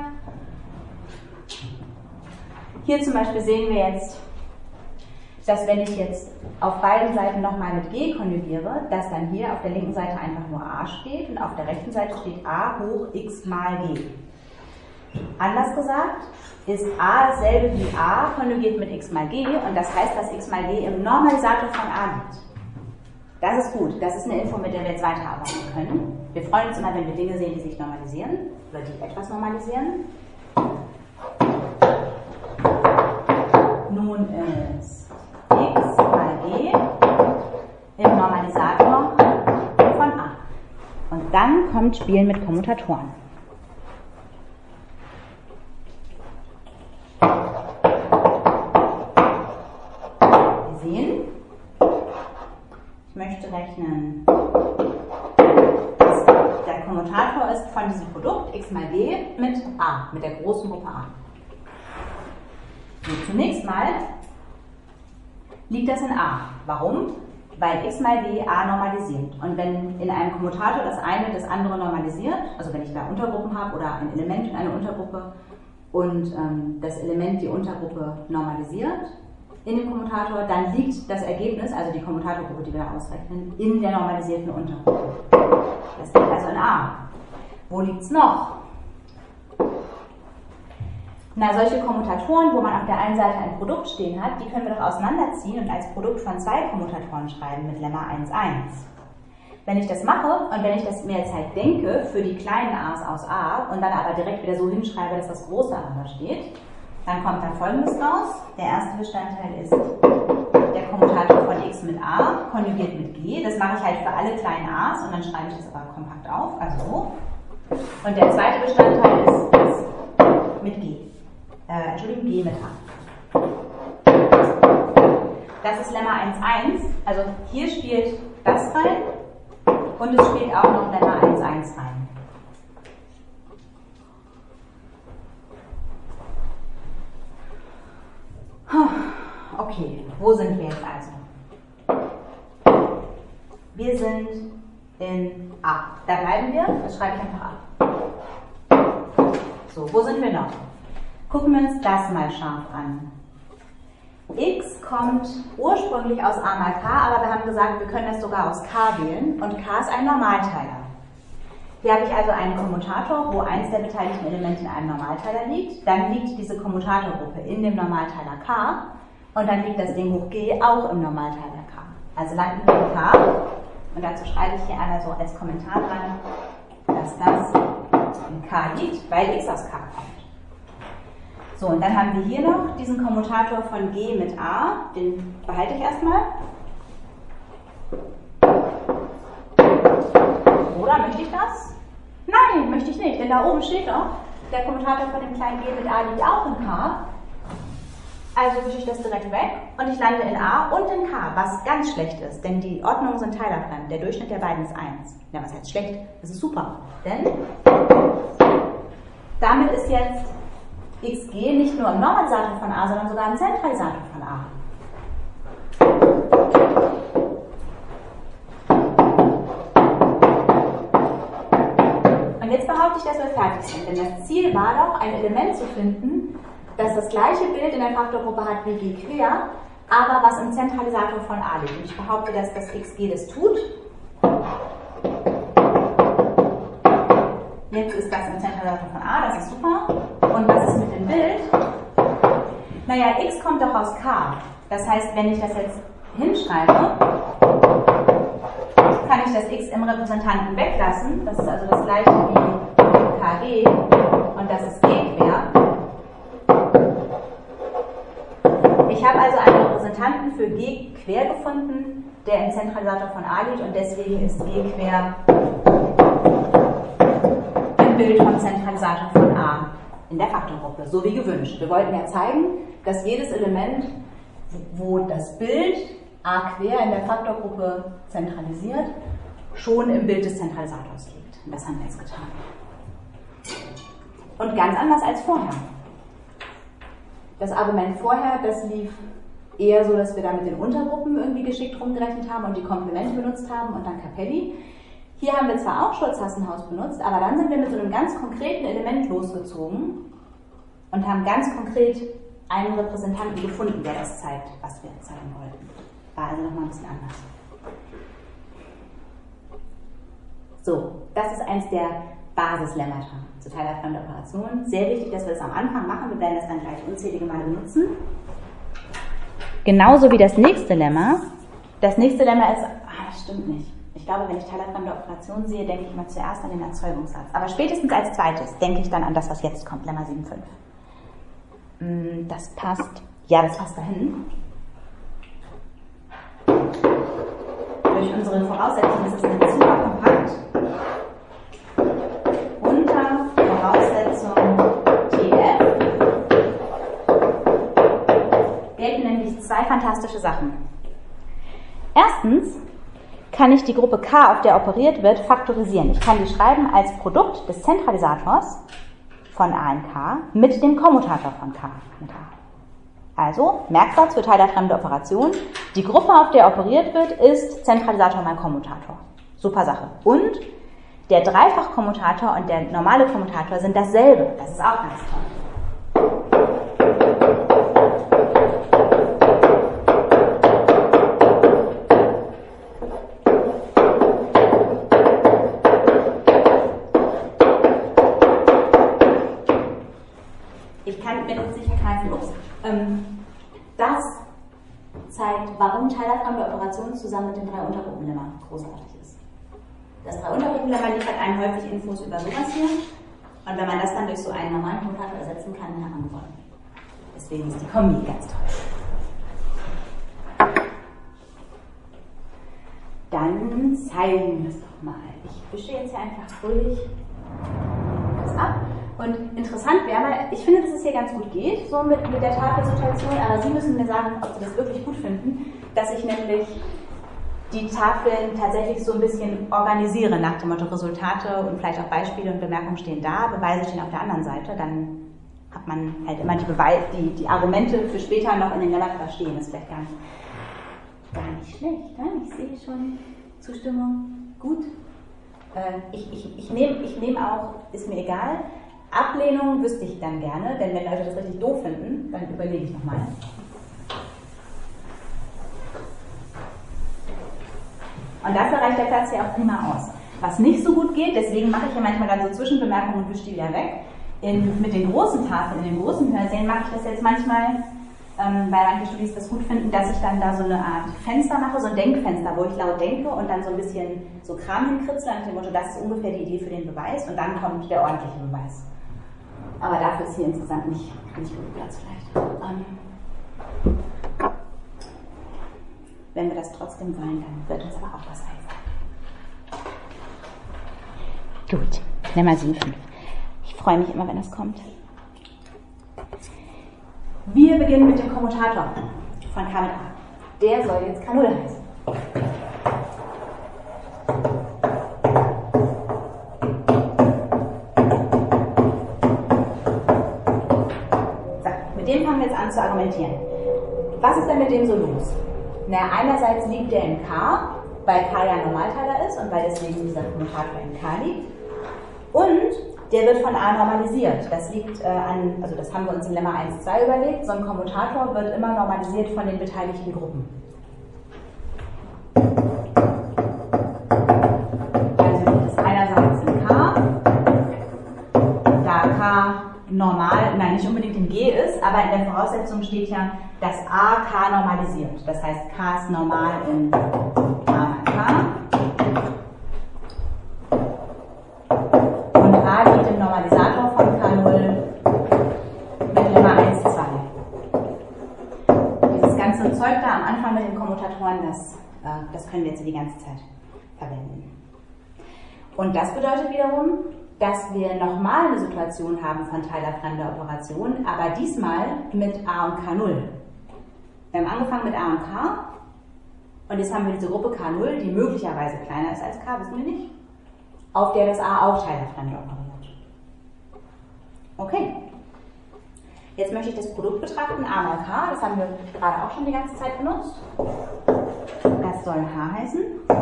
Hier zum Beispiel sehen wir jetzt, dass wenn ich jetzt auf beiden Seiten nochmal mit g konjugiere, dass dann hier auf der linken Seite einfach nur a steht und auf der rechten Seite steht a hoch x mal g. Anders gesagt ist a dasselbe wie a konjugiert mit x mal g und das heißt, dass x mal g im Normalisator von a liegt. Das ist gut, das ist eine Info, mit der wir jetzt weiterarbeiten können. Wir freuen uns immer, wenn wir Dinge sehen, die sich normalisieren oder die etwas normalisieren. Nun ist x mal g im Normalisator von a. Und dann kommt Spielen mit Kommutatoren. Wir sehen, ich möchte rechnen, der Kommutator ist von diesem Produkt x mal g mit a, mit der großen Gruppe a. So, zunächst mal liegt das in a. Warum? Weil x mal g a normalisiert. Und wenn in einem Kommutator das eine das andere normalisiert, also wenn ich da Untergruppen habe oder ein Element in einer Untergruppe und das Element die Untergruppe normalisiert in dem Kommutator, dann liegt das Ergebnis, also die Kommutatorgruppe, die wir ausrechnen, in der normalisierten Untergruppe. Das liegt also in a. Wo liegt es noch? Na, solche Kommutatoren, wo man auf der einen Seite ein Produkt stehen hat, die können wir doch auseinanderziehen und als Produkt von zwei Kommutatoren schreiben mit Lemma 1, 1. Wenn ich das mache und wenn ich das mir jetzt halt denke für die kleinen a's aus a und dann aber direkt wieder so hinschreibe, dass das große a da steht, dann kommt dann Folgendes raus. Der erste Bestandteil ist der Kommutator von x mit a, konjugiert mit g. Das mache ich halt für alle kleinen a's und dann schreibe ich das aber kompakt auf, also so. Und der zweite Bestandteil ist das mit g. G mit a. Das ist Lemma 1, 1. Also hier spielt das rein und es spielt auch noch Lemma 1, 1 rein. Okay, wo sind wir jetzt also? Wir sind in a. Da bleiben wir, das schreibe ich einfach a. So, wo sind wir noch? Gucken wir uns das mal scharf an. X kommt ursprünglich aus a mal k, aber wir haben gesagt, wir können das sogar aus k wählen und k ist ein Normalteiler. Hier habe ich also einen Kommutator, wo eins der beteiligten Elemente in einem Normalteiler liegt. Dann liegt diese Kommutatorgruppe in dem Normalteiler k und dann liegt das Ding hoch g auch im Normalteiler k. Also landen wir in k und dazu schreibe ich hier einmal so als Kommentar dran, dass das in k liegt, weil x aus k kommt. So, und dann haben wir hier noch diesen Kommutator von g mit a, den behalte ich erstmal. Oder möchte ich das? Nein, möchte ich nicht, denn da oben steht doch, der Kommutator von dem kleinen g mit a liegt auch in k. Also wische ich das direkt weg und ich lande in a und in k, was ganz schlecht ist, denn die Ordnungen sind teilerfremd. Der Durchschnitt der beiden ist 1. Ja, was heißt schlecht? Das ist super, denn damit ist jetzt xg nicht nur im Normalisator von a, sondern sogar im Zentralisator von a. Und jetzt behaupte ich, dass wir fertig sind, denn das Ziel war doch, ein Element zu finden, das das gleiche Bild in der Faktorgruppe hat wie g quer, aber was im Zentralisator von a liegt. Und ich behaupte, dass das xg das tut. Jetzt ist das im Zentralisator von A, das ist super. Und was ist mit dem Bild? Naja, x kommt doch aus k. Das heißt, wenn ich das jetzt hinschreibe, kann ich das x im Repräsentanten weglassen. Das ist also das gleiche wie kg und das ist g quer. Ich habe also einen Repräsentanten für g quer gefunden, der im Zentralisator von A liegt und deswegen ist g quer ein Bild vom Zentralisator von A in der Faktorgruppe, so wie gewünscht. Wir wollten ja zeigen, dass jedes Element, wo das Bild A quer in der Faktorgruppe zentralisiert, schon im Bild des Zentralisators liegt. Und das haben wir jetzt getan. Und ganz anders als vorher. Das Argument vorher, das lief eher so, dass wir da mit den Untergruppen irgendwie geschickt rumgerechnet haben und die Komplemente benutzt haben und dann Capelli. Hier haben wir zwar auch Schulz-Hassenhaus benutzt, aber dann sind wir mit so einem ganz konkreten Element losgezogen und haben ganz konkret einen Repräsentanten gefunden, der das zeigt, was wir zeigen wollten. War also nochmal ein bisschen anders. So, das ist eins der Basislemmata zu teilerfremder Operationen. Sehr wichtig, dass wir das am Anfang machen. Wir werden das dann gleich unzählige Male benutzen. Genauso wie das nächste Lemma. Das nächste Lemma ist, das stimmt nicht. Ich glaube, wenn ich teilerfremde Operationen sehe, denke ich immer zuerst an den Erzeugungssatz. Aber spätestens als zweites denke ich dann an das, was jetzt kommt, Lemma 7,5. Das passt. Ja, das passt dahin. Durch unsere Voraussetzung ist es ein super kompakt. Unter Voraussetzung TF gelten nämlich zwei fantastische Sachen. Erstens kann ich die Gruppe K, auf der operiert wird, faktorisieren. Ich kann die schreiben als Produkt des Zentralisators von A in K mit dem Kommutator von K mit A. Also, Merksatz für teilerfremde Operation. Die Gruppe, auf der operiert wird, ist Zentralisator mal Kommutator. Super Sache. Und der Dreifachkommutator und der normale Kommutator sind dasselbe. Das ist auch ganz toll. Ich kann mir das sicher greifen. Das zeigt, warum teilerfremde Operationen zusammen mit den drei Untergruppenlemma großartig ist. Das drei Untergruppenlemma liefert einem häufig Infos über sowas hier. Und wenn man das dann durch so einen normalen Kommutator ersetzen kann, dann hat man gewonnen. Deswegen ist die Kombi ganz toll. Dann zeigen wir es doch mal. Ich wische jetzt hier einfach fröhlich das ab. Und interessant wäre mal, ich finde, dass es hier ganz gut geht, so mit der Tafelsituation, aber Sie müssen mir sagen, ob Sie das wirklich gut finden, dass ich nämlich die Tafeln tatsächlich so ein bisschen organisiere nach dem Motto Resultate und vielleicht auch Beispiele und Bemerkungen stehen da, Beweise stehen auf der anderen Seite, dann hat man halt immer die Argumente für später noch in den Lemmata stehen, das ist vielleicht gar nicht schlecht, ne? Ich sehe schon Zustimmung, gut. Ich nehme auch, ist mir egal, Ablehnung wüsste ich dann gerne, denn wenn Leute das richtig doof finden, dann überlege ich nochmal. Und dafür reicht der Platz ja auch prima aus. Was nicht so gut geht, deswegen mache ich ja manchmal dann so Zwischenbemerkungen und wische die wieder weg. Mit den großen Tafeln, in den großen Hörsälen mache ich das jetzt manchmal, weil manche Studis das gut finden, dass ich dann da so eine Art Fenster mache, so ein Denkfenster, wo ich laut denke und dann so ein bisschen so Kram hinkritzle nach dem Motto, das ist ungefähr die Idee für den Beweis und dann kommt der ordentliche Beweis. Aber dafür ist hier insgesamt nicht gut Platz vielleicht. Wenn wir das trotzdem wollen, dann wird uns aber auch was einfallen. Gut, Lemma 7,5. Ich freue mich immer, wenn das kommt. Wir beginnen mit dem Kommutator von K mit A. Der soll jetzt K0 heißen. Mit dem fangen wir jetzt an zu argumentieren. Was ist denn mit dem so los? Na, einerseits liegt der in K, weil K ja Normalteiler ist und weil deswegen dieser Kommutator in K liegt. Und der wird von A normalisiert. Das liegt also das haben wir uns im Lemma 1,2 überlegt. So ein Kommutator wird immer normalisiert von den beteiligten Gruppen. Also liegt es einerseits in K normal, nein, nicht unbedingt in G ist, aber in der Voraussetzung steht ja, dass A K normalisiert. Das heißt, K ist normal in A mal K. Und A liegt im Normalisator von K0 mit Lemma 1, 2. Dieses ganze Zeug da am Anfang mit den Kommutatoren, das können wir jetzt die ganze Zeit verwenden. Und das bedeutet wiederum, dass wir nochmal eine Situation haben von teilerfremder Operation, aber diesmal mit A und K0. Wir haben angefangen mit A und K und jetzt haben wir diese Gruppe K0, die möglicherweise kleiner ist als K, wissen wir nicht, auf der das A auch teilerfremd operiert. Okay. Jetzt möchte ich das Produkt betrachten, A mal K, das haben wir gerade auch schon die ganze Zeit benutzt. Das soll H heißen.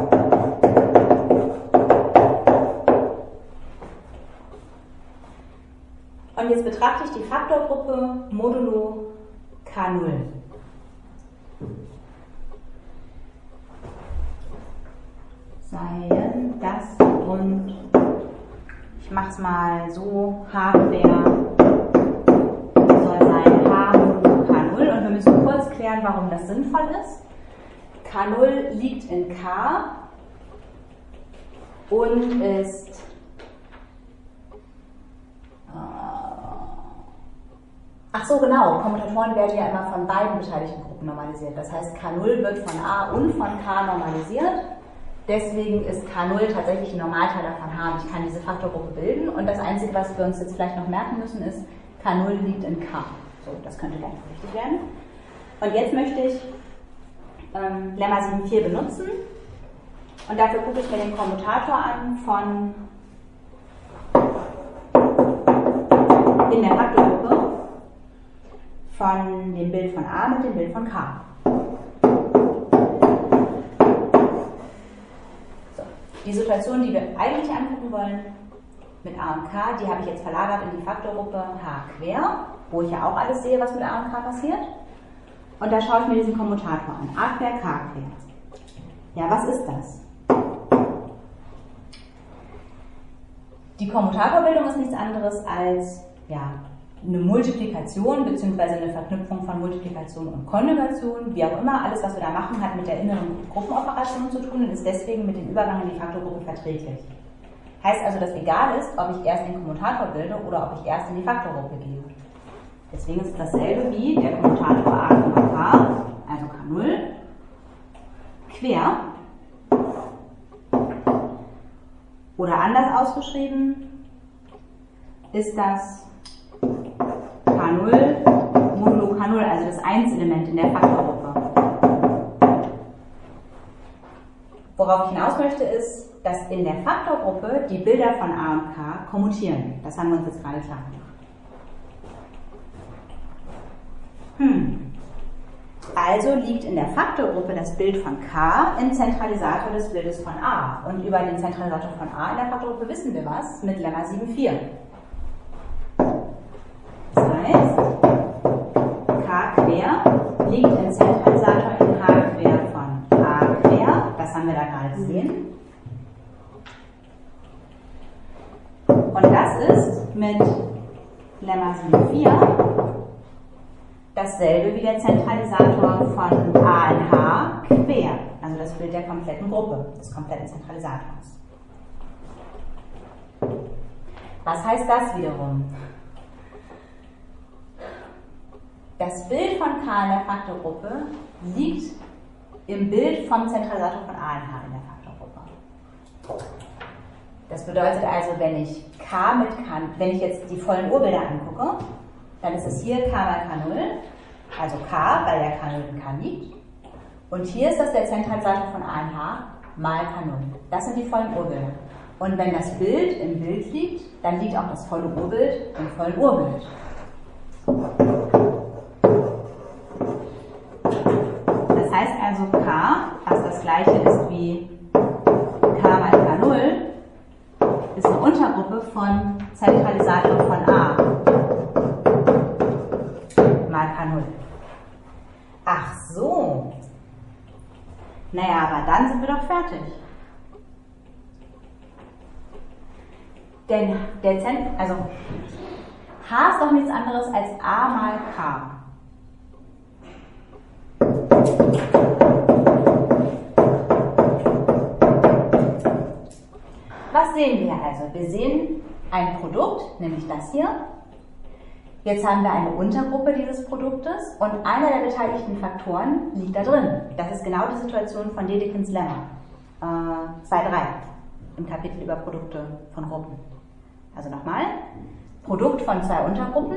Und jetzt betrachte ich die Faktorgruppe modulo K0. Seien das und ich mache es mal so, H quer soll sein H modulo K0 und wir müssen kurz klären, warum das sinnvoll ist. K0 liegt in K und ist ach so, genau. Kommutatoren werden ja immer von beiden beteiligten Gruppen normalisiert. Das heißt, K0 wird von A und von K normalisiert. Deswegen ist K0 tatsächlich ein Normalteiler von H und ich kann diese Faktorgruppe bilden. Und das Einzige, was wir uns jetzt vielleicht noch merken müssen, ist, K0 liegt in K. So, das könnte gleich noch richtig werden. Und jetzt möchte ich Lemma 7,4 benutzen. Und dafür gucke ich mir den Kommutator an von in der Faktorgruppe von dem Bild von A mit dem Bild von K. So. Die Situation, die wir eigentlich angucken wollen mit A und K, die habe ich jetzt verlagert in die Faktorgruppe H quer, wo ich ja auch alles sehe, was mit A und K passiert. Und da schaue ich mir diesen Kommutator an. A quer, K quer. Ja, was ist das? Die Kommentatorbildung ist nichts anderes als eine Multiplikation bzw. eine Verknüpfung von Multiplikation und Konjugation, wie auch immer. Alles, was wir da machen, hat mit der inneren Gruppenoperation zu tun und ist deswegen mit dem Übergang in die Faktorgruppe verträglich. Heißt also, dass egal ist, ob ich erst den Kommutator bilde oder ob ich erst in die Faktorgruppe gehe. Deswegen ist es dasselbe wie der Kommutator A, K, also K0, quer. Oder anders ausgeschrieben ist das K0 modulo K0, also das 1-Element in der Faktorgruppe. Worauf ich hinaus möchte ist, dass in der Faktorgruppe die Bilder von A und K kommutieren. Das haben wir uns jetzt gerade klar gemacht. Also liegt in der Faktorgruppe das Bild von K im Zentralisator des Bildes von A. Und über den Zentralisator von A in der Faktorgruppe wissen wir was mit Lemma 7,4. Das heißt, K quer liegt im Zentralisator in H quer von A quer. Das haben wir da gerade gesehen. Und das ist mit Lemma 7,4 dasselbe wie der Zentralisator von A in H quer, also das Bild der kompletten Gruppe, des kompletten Zentralisators. Was heißt das wiederum? Das Bild von K in der Faktorgruppe liegt im Bild vom Zentralisator von A in H in der Faktorgruppe. Das bedeutet also, wenn ich K mit K, wenn ich jetzt die vollen Urbilder angucke, dann ist es hier K mal K0, also K, weil der K0 in K liegt. Und hier ist das der Zentralisator von A in H mal K0. Das sind die vollen Urbilder. Und wenn das Bild im Bild liegt, dann liegt auch das volle Urbild im vollen Urbild. Das heißt also K, was das gleiche ist wie K mal K0, ist eine Untergruppe von Zentralisator von A mal K0. Ach so. Naja, aber dann sind wir doch fertig. Denn K ist doch nichts anderes als A mal K. Was sehen wir also? Wir sehen ein Produkt, nämlich das hier. Jetzt haben wir eine Untergruppe dieses Produktes und einer der beteiligten Faktoren liegt da drin. Das ist genau die Situation von Dedekind's Lemma 2.3 im Kapitel über Produkte von Gruppen. Also nochmal, Produkt von zwei Untergruppen,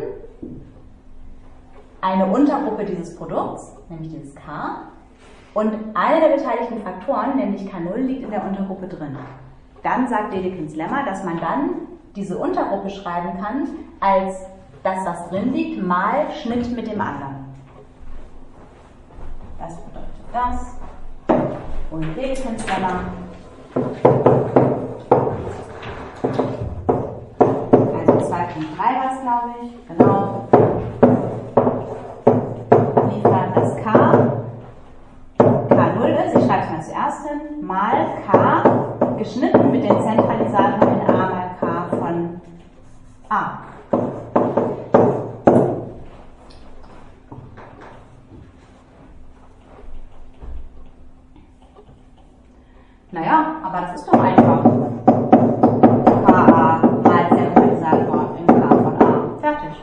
eine Untergruppe dieses Produkts, nämlich dieses K, und einer der beteiligten Faktoren, nämlich K0, liegt in der Untergruppe drin. Dann sagt Dedekind's Lemma, dass man dann diese Untergruppe schreiben kann als das, was drin liegt, mal Schnitt mit dem anderen. Das bedeutet das. Und Dedekind's Lemma. Also 2.3 war es, glaube ich. Genau. Liefert das K. K0 ist, ich schreibe es mal zuerst hin, mal K geschnitten mit dem Zentralisator in A mal K von A. Naja, aber das ist doch einfach. KA mal Zentralisator in K von A. Fertig.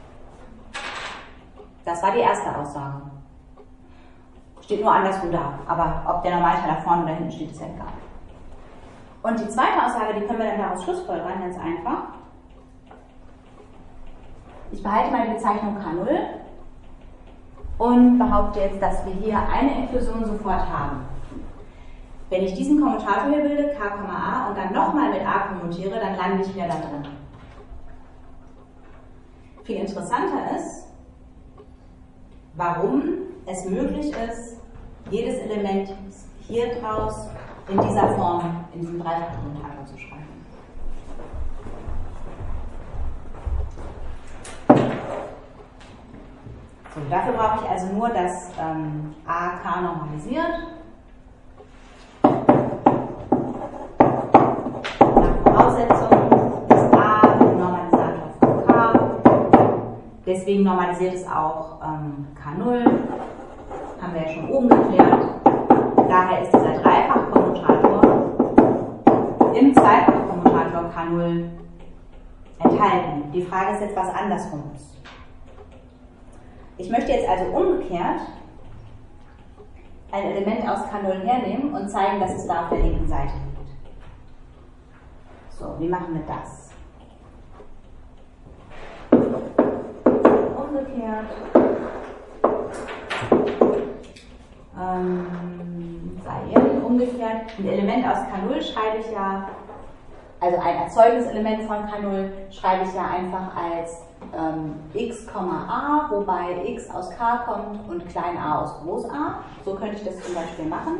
Das war die erste Aussage. Steht nur andersrum da, aber ob der Normalteil da vorne oder hinten steht, ist ja egal. Und die zweite Aussage, die können wir dann daraus schlussfolgern, ganz einfach. Ich behalte meine Bezeichnung K0 und behaupte jetzt, dass wir hier eine Inklusion sofort haben. Wenn ich diesen Kommutator hier bilde, K, A, und dann nochmal mit A kommutiere, dann lande ich wieder da drin. Viel interessanter ist, warum es möglich ist, jedes Element hier draus in dieser Form, in diesem Dreifachkommutator zu schreiben. So, dafür brauche ich also nur das A, K normalisiert. Voraussetzung ist A ein Normalisator von K. Deswegen normalisiert es auch K0. Haben wir ja schon oben geklärt. Daher ist dieser Dreifachkommutator im Zweifachkommutator K0 enthalten. Die Frage ist jetzt, was andersrum ist. Ich möchte jetzt also umgekehrt ein Element aus K0 hernehmen und zeigen, dass es da auf der linken Seite liegt. So, wie machen wir das? Umgekehrt. Umgekehrt. Ein Element aus K0 schreibe ich ja, also ein erzeugendes Element von K0 schreibe ich ja einfach als x, A, wobei x aus K kommt und klein a aus groß A. So könnte ich das zum Beispiel machen.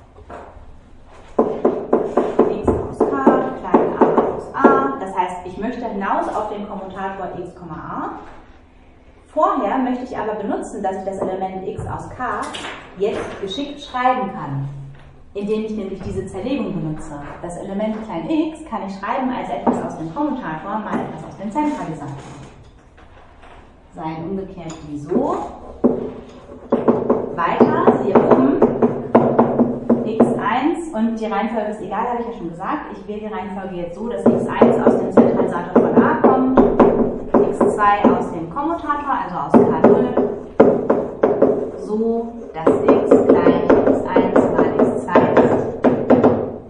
X aus K, klein a aus A. Das heißt, ich möchte hinaus auf den Kommutator x, A. Vorher möchte ich aber benutzen, dass ich das Element x aus K jetzt geschickt schreiben kann, indem ich nämlich diese Zerlegung benutze. Das Element klein x kann ich schreiben als etwas aus dem Kommutator mal etwas aus dem Zentralisator. Sein umgekehrt wie so. Weiter, siehe oben, x1 und die Reihenfolge ist egal, habe ich ja schon gesagt. Ich wähle die Reihenfolge jetzt so, dass x1 aus dem Zentralisator von A kommt, x2 aus dem Kommutator, also aus K0, so dass x gleich x1 mal x2 ist.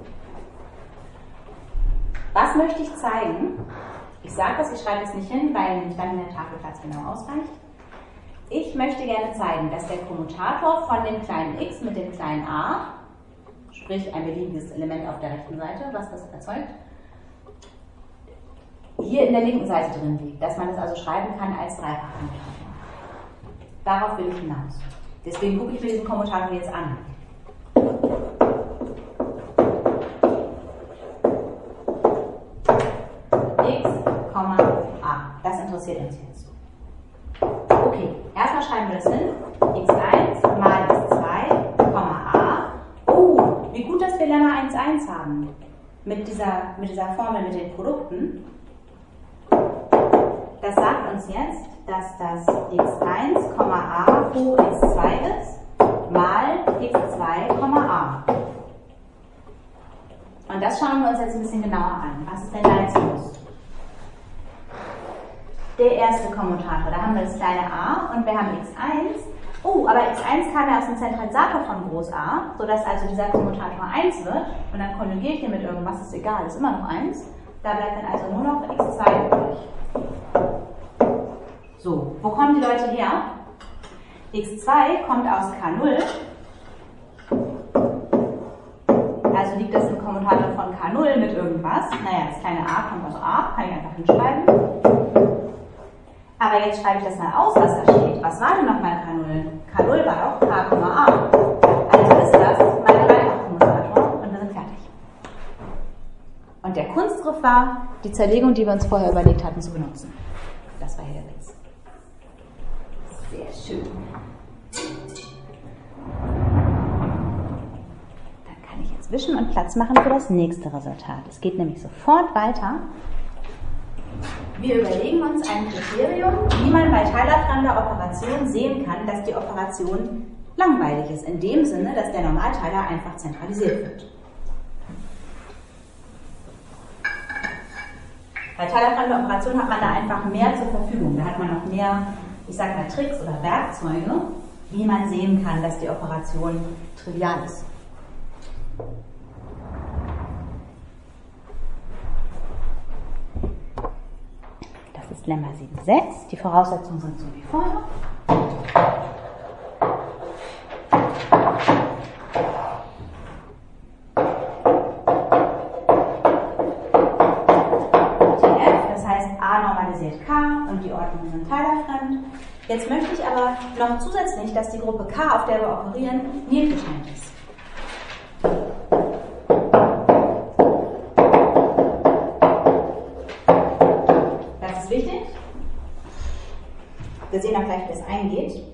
Was möchte ich zeigen? Ich sage das, ich schreibe es nicht hin, weil nämlich dann der Tafelplatz genau ausreicht. Ich möchte gerne zeigen, dass der Kommutator von dem kleinen x mit dem kleinen a, sprich ein beliebiges Element auf der rechten Seite, was das erzeugt, hier in der linken Seite drin liegt, dass man es also schreiben kann als Dreifachkommutator. Darauf will ich hinaus. Deswegen gucke ich mir diesen Kommutator jetzt an. X, A. Das interessiert uns jetzt. Okay, erstmal schreiben wir das hin. x1 mal x2, a. Oh, wie gut, dass wir Lemma 1,1 haben. Mit dieser Formel mit den Produkten. das sagt uns jetzt, dass das x1, a hoch x2 ist, mal x2, a. Und das schauen wir uns jetzt ein bisschen genauer an. Was ist denn da jetzt los? Der erste Kommutator, da haben wir das kleine a und wir haben x1. Oh, aber x1 kam ja aus dem Zentralisator von Groß A, sodass also dieser Kommutator 1 wird. Und dann konjugiere ich hier mit irgendwas, ist egal, ist immer noch 1. Da bleibt dann also nur noch x2 übrig. So, wo kommen die Leute her? x2 kommt aus K0. Also liegt das im Kommutator von K0 mit irgendwas. Naja, das kleine a kommt aus A, kann ich einfach hinschreiben. Aber jetzt schreibe ich das mal aus, was da steht. Was war denn nochmal K0? K0 war doch K, A. Also ist das mein Dreifachkommutator und wir sind fertig. Und der Kunstgriff war, die Zerlegung, die wir uns vorher überlegt hatten, zu benutzen. Das war hier der Witz. Sehr schön. Dann kann ich jetzt wischen und Platz machen für das nächste Resultat. Es geht nämlich sofort weiter. Wir überlegen uns ein Kriterium, wie man bei teilerfremder Operation sehen kann, dass die Operation langweilig ist. In dem Sinne, dass der Normalteiler einfach zentralisiert wird. Bei teilerfremder Operation hat man da einfach mehr zur Verfügung. Da hat man noch mehr, ich sage mal, Tricks oder Werkzeuge, wie man sehen kann, dass die Operation trivial ist. Das ist Lemma 7,6. Die Voraussetzungen sind so wie vorher. Das heißt, A normalisiert K und die Ordnungen sind teilerfremd. Jetzt möchte ich aber noch zusätzlich, dass die Gruppe K, auf der wir operieren, nilpotent ist. Wir sehen auch gleich, wie das eingeht.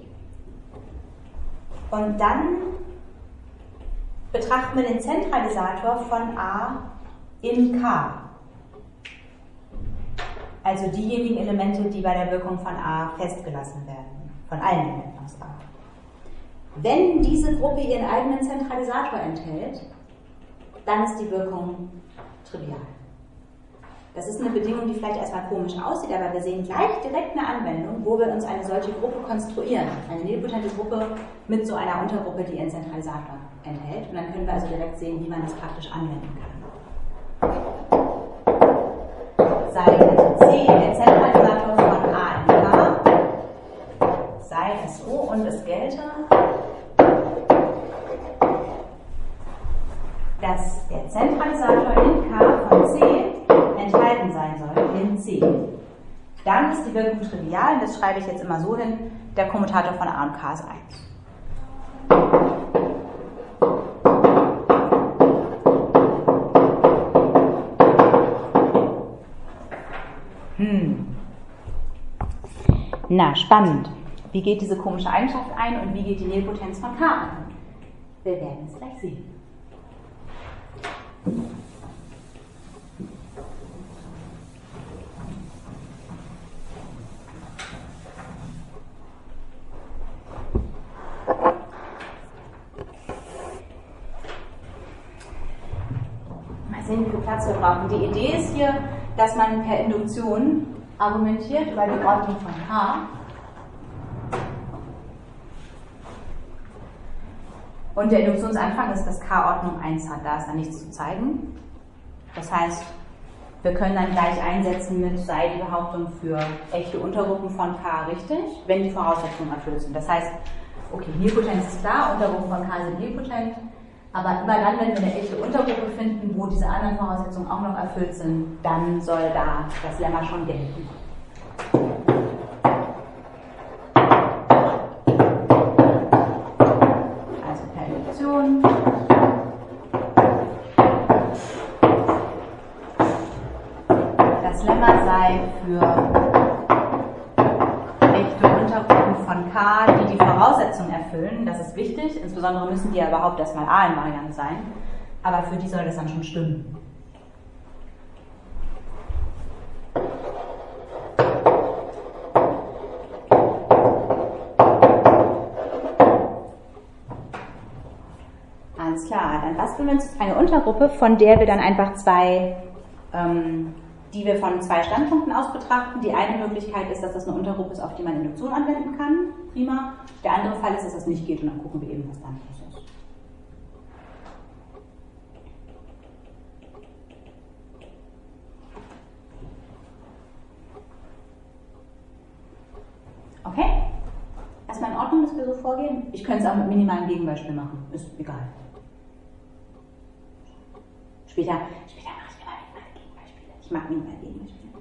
Und dann betrachten wir den Zentralisator von A in K. Also diejenigen Elemente, die bei der Wirkung von A festgelassen werden. Von allen Elementen aus A. Wenn diese Gruppe ihren eigenen Zentralisator enthält, dann ist die Wirkung trivial. Das ist eine Bedingung, die vielleicht erstmal komisch aussieht, aber wir sehen gleich direkt eine Anwendung, wo wir uns eine solche Gruppe konstruieren. Eine nilpotente Gruppe mit so einer Untergruppe, die ihren Zentralisator enthält. Und dann können wir also direkt sehen, wie man das praktisch anwenden kann. Sei C der Zentralisator von A in K, sei es so und es gelte, dass der Zentralisator in K von C enthalten sein soll in C. Dann ist die Wirkung trivial, und das schreibe ich jetzt immer so hin, der Kommutator von A und K ist 1. Na, spannend. Wie geht diese komische Eigenschaft ein und wie geht die Nilpotenz von K an? Wir werden es gleich sehen. Sehen, wie viel Platz wir brauchen. Die Idee ist hier, dass man per Induktion argumentiert über die Ordnung von K. Und der Induktionsanfang ist, dass K Ordnung 1 hat. Da ist dann nichts zu zeigen. Das heißt, wir können dann gleich einsetzen mit sei die Behauptung für echte Untergruppen von K richtig, wenn die Voraussetzungen erfüllt sind. Das heißt, okay, Nilpotenz ist klar, Untergruppen von K sind nilpotent. Aber immer dann, wenn wir eine echte Untergruppe finden, wo diese anderen Voraussetzungen auch noch erfüllt sind, dann soll da das Lemma schon gelten. Also per Induktion. Das Lemma sei für echte Untergruppen von K, die die Voraussetzungen erfüllen. Das ist wichtig, insbesondere müssen die ja überhaupt erstmal A-invariant sein, aber für die soll das dann schon stimmen. Alles klar, dann basteln wir uns eine Untergruppe, von der wir dann einfach die wir von zwei Standpunkten aus betrachten. Die eine Möglichkeit ist, dass das eine Untergruppe ist, auf die man Induktion anwenden kann. Prima. Der andere Fall ist, dass das nicht geht und dann gucken wir eben, was dann ist. Okay? Erstmal in Ordnung, dass wir so vorgehen? Ich könnte es auch mit minimalem Gegenbeispiel machen. Ist egal. Später mache ich immer minimale Gegenbeispiele. Ich mag minimale Gegenbeispiele.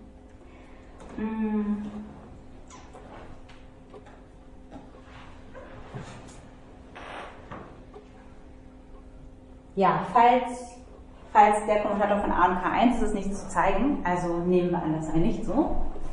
Ja, falls der Kommutator von A und K1 ist, ist nichts zu zeigen. Also nehmen wir an, das sei nicht so.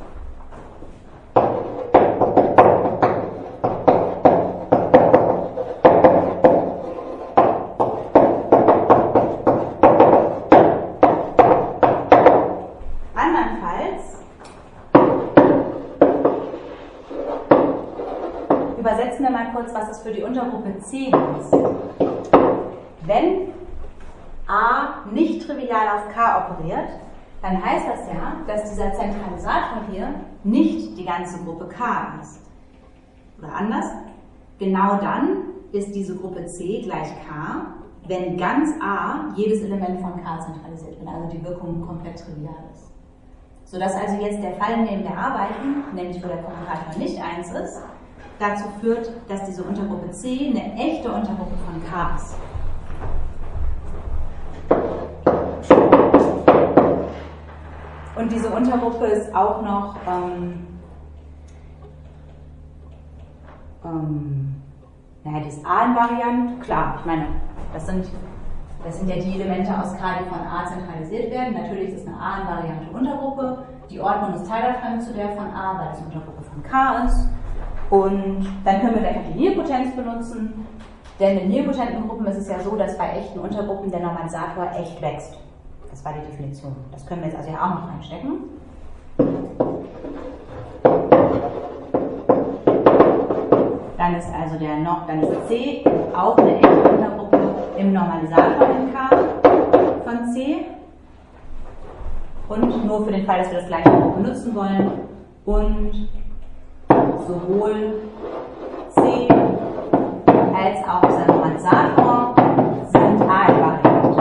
Übersetzen wir mal kurz, was das für die Untergruppe C ist. Wenn A nicht trivial auf K operiert, dann heißt das ja, dass dieser Zentralisator hier nicht die ganze Gruppe K ist. Oder anders, genau dann ist diese Gruppe C gleich K, wenn ganz A jedes Element von K zentralisiert, wenn also die Wirkung komplett trivial ist. Sodass also jetzt der Fall, in dem wir arbeiten, nämlich wo der Kommutator nicht 1 ist, dazu führt, dass diese Untergruppe C eine echte Untergruppe von K ist. Und diese Untergruppe ist auch noch die ist A-invariant, klar, ich meine, das sind ja die Elemente aus K, die von A zentralisiert werden. Natürlich ist es eine A-invariante Untergruppe. Die Ordnung ist teilerfremd zu der von A, weil es eine Untergruppe von K ist. Und dann können wir gleich noch die Nilpotenz benutzen, denn in nilpotenten Gruppen ist es ja so, dass bei echten Untergruppen der Normalisator echt wächst. Das war die Definition. Das können wir jetzt also ja auch noch reinstecken. Dann ist also dann ist C auch eine echte Untergruppe im Normalisator in K von C. Und nur für den Fall, dass wir das gleiche benutzen wollen. Und sowohl C als auch dieser Normalisator sind A-invariant.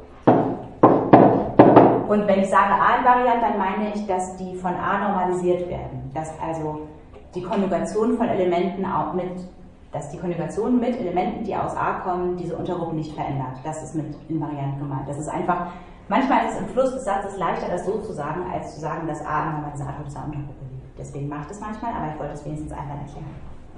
Und wenn ich sage A-invariant, dann meine ich, dass die von A normalisiert werden. Dass also die Konjugation von Elementen dass die Konjugation mit Elementen, die aus A kommen, diese Untergruppe nicht verändert. Das ist mit invariant gemeint. Das ist einfach, manchmal ist es im Fluss des Satzes leichter, das so zu sagen, als zu sagen, dass A im Normalisator dieser Untergruppe liegt. Deswegen macht es manchmal, aber ich wollte es wenigstens einmal erklären.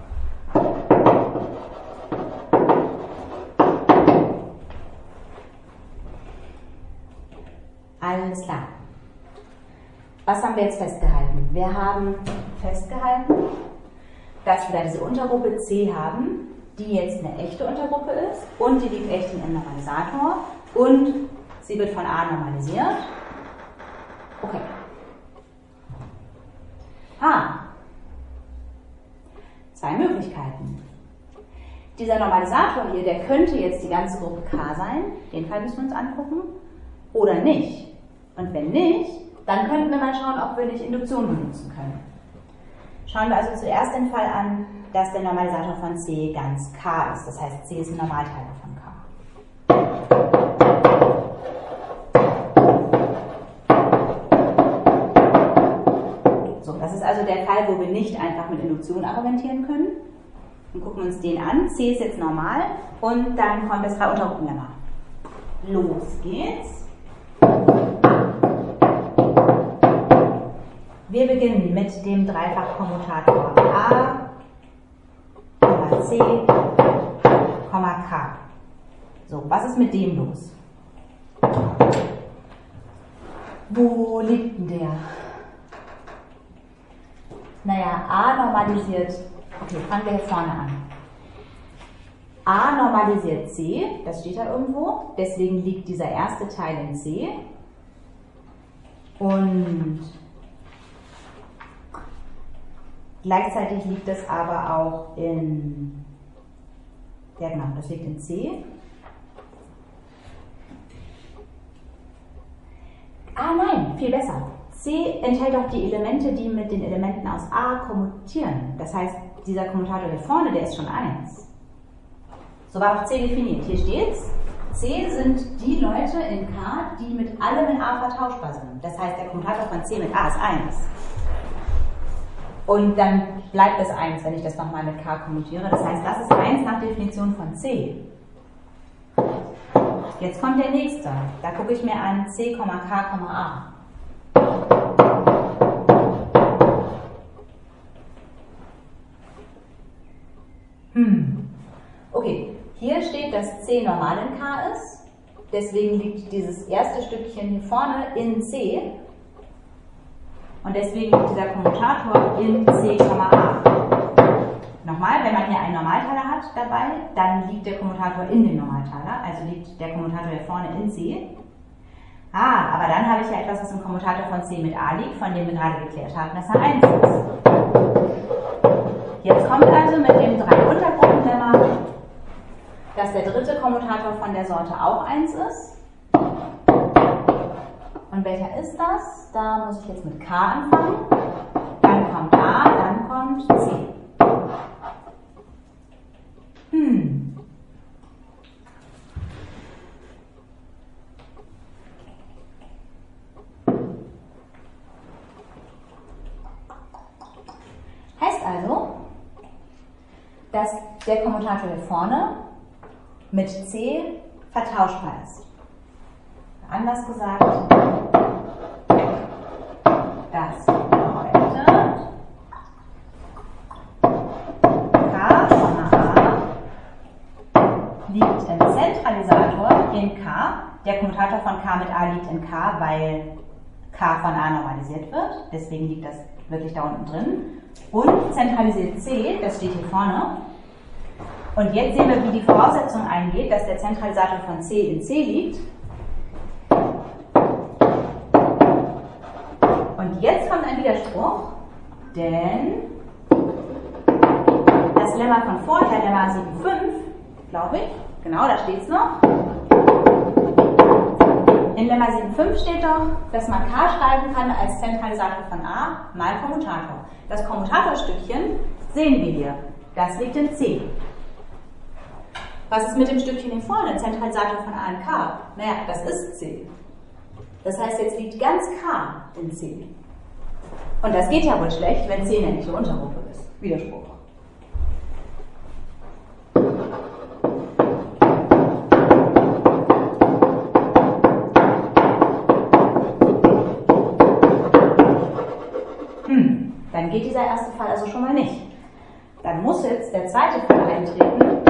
Alles klar. Was haben wir jetzt festgehalten? Wir haben festgehalten, dass wir da diese Untergruppe C haben, die jetzt eine echte Untergruppe ist und die liegt echt im Normalisator und sie wird von A normalisiert. Okay. Zwei Möglichkeiten. Dieser Normalisator hier, der könnte jetzt die ganze Gruppe K sein, den Fall müssen wir uns angucken, oder nicht. Und wenn nicht, dann könnten wir mal schauen, ob wir nicht Induktion benutzen können. Schauen wir also zuerst den Fall an, dass der Normalisator von C ganz K ist. Das heißt, C ist ein Normalteiler von K. So, das ist also der Fall, wo wir nicht einfach mit Induktion argumentieren können. Dann gucken wir uns den an. C ist jetzt normal und dann kommt das Drei-Untergruppenlemma. Los geht's. Wir beginnen mit dem Dreifachkommutator A, C, K. So, was ist mit dem los? Wo liegt denn der? Naja, A normalisiert, okay, fangen wir hier vorne an. A normalisiert C, das steht da irgendwo, deswegen liegt dieser erste Teil in C. Und gleichzeitig liegt es aber auch in, ja genau, das liegt in C. viel besser. C enthält auch die Elemente, die mit den Elementen aus A kommutieren. Das heißt, dieser Kommutator hier vorne, der ist schon 1. So war auch C definiert. Hier steht's. C sind die Leute in K, die mit allem in A vertauschbar sind. Das heißt, der Kommutator von C mit A ist 1. Und dann bleibt es 1, wenn ich das nochmal mit K kommutiere. Das heißt, das ist 1 nach Definition von C. Jetzt kommt der nächste. Da gucke ich mir an C, K, A. Okay, hier steht, dass C normal in K ist. Deswegen liegt dieses erste Stückchen hier vorne in C. Und deswegen liegt dieser Kommutator in C, A. Nochmal, wenn man hier einen Normalteiler hat dabei, dann liegt der Kommutator in dem Normalteiler. Also liegt der Kommutator hier vorne in C. Aber dann habe ich ja etwas, was im Kommutator von C mit A liegt, von dem wir gerade geklärt haben, dass er 1 ist. Jetzt kommt also mit dem 3-Untergruppenlemma, dass der dritte Kommutator von der Sorte auch 1 ist. Und welcher ist das? Da muss ich jetzt mit K anfangen. Dann kommt A, dann kommt C. Heißt also, dass der Kommutator hier vorne mit C vertauschbar ist. Anders gesagt, das bedeutet K, A liegt im Zentralisator in K. Der Kommutator von K mit A liegt in K, weil K von A normalisiert wird. Deswegen liegt das wirklich da unten drin. Und zentralisiert C, das steht hier vorne. Und jetzt sehen wir, wie die Voraussetzung eingeht, dass der Zentralisator von C in C liegt. Und jetzt kommt ein Widerspruch, denn das Lemma von vorher, Lemma 7,5, glaube ich, genau, da steht es noch. In Lemma 7,5 steht doch, dass man K schreiben kann als Zentralisator von A mal Kommutator. Das Kommutatorstückchen sehen wir hier. Das liegt in C. Was ist mit dem Stückchen hier vorne, Zentralisator von A in K? Naja, das ist C. Das heißt, jetzt liegt ganz K in C. Und das geht ja wohl schlecht, wenn C eine echte Untergruppe ist. Widerspruch. Dann geht dieser erste Fall also schon mal nicht. Dann muss jetzt der zweite Fall eintreten,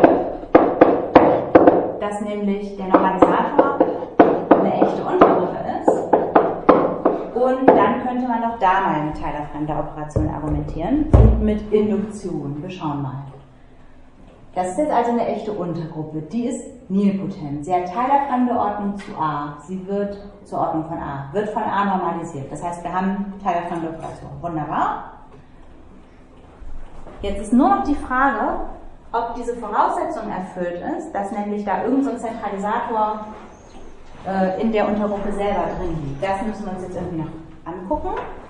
dass nämlich der Normalisator eine echte Untergruppe ist. Und dann könnte man doch da mal mit teilerfremder Operation argumentieren und mit Induktion. Wir schauen mal. Das ist jetzt also eine echte Untergruppe. Die ist nilpotent. Sie hat teilerfremde Ordnung zu A. Sie wird zur Ordnung von A. Wird von A normalisiert. Das heißt, wir haben teilerfremde Operation. Wunderbar. Jetzt ist nur noch die Frage, ob diese Voraussetzung erfüllt ist, dass nämlich da irgendein Zentralisator in der Untergruppe selber drin liegt. Das müssen wir uns jetzt irgendwie noch angucken.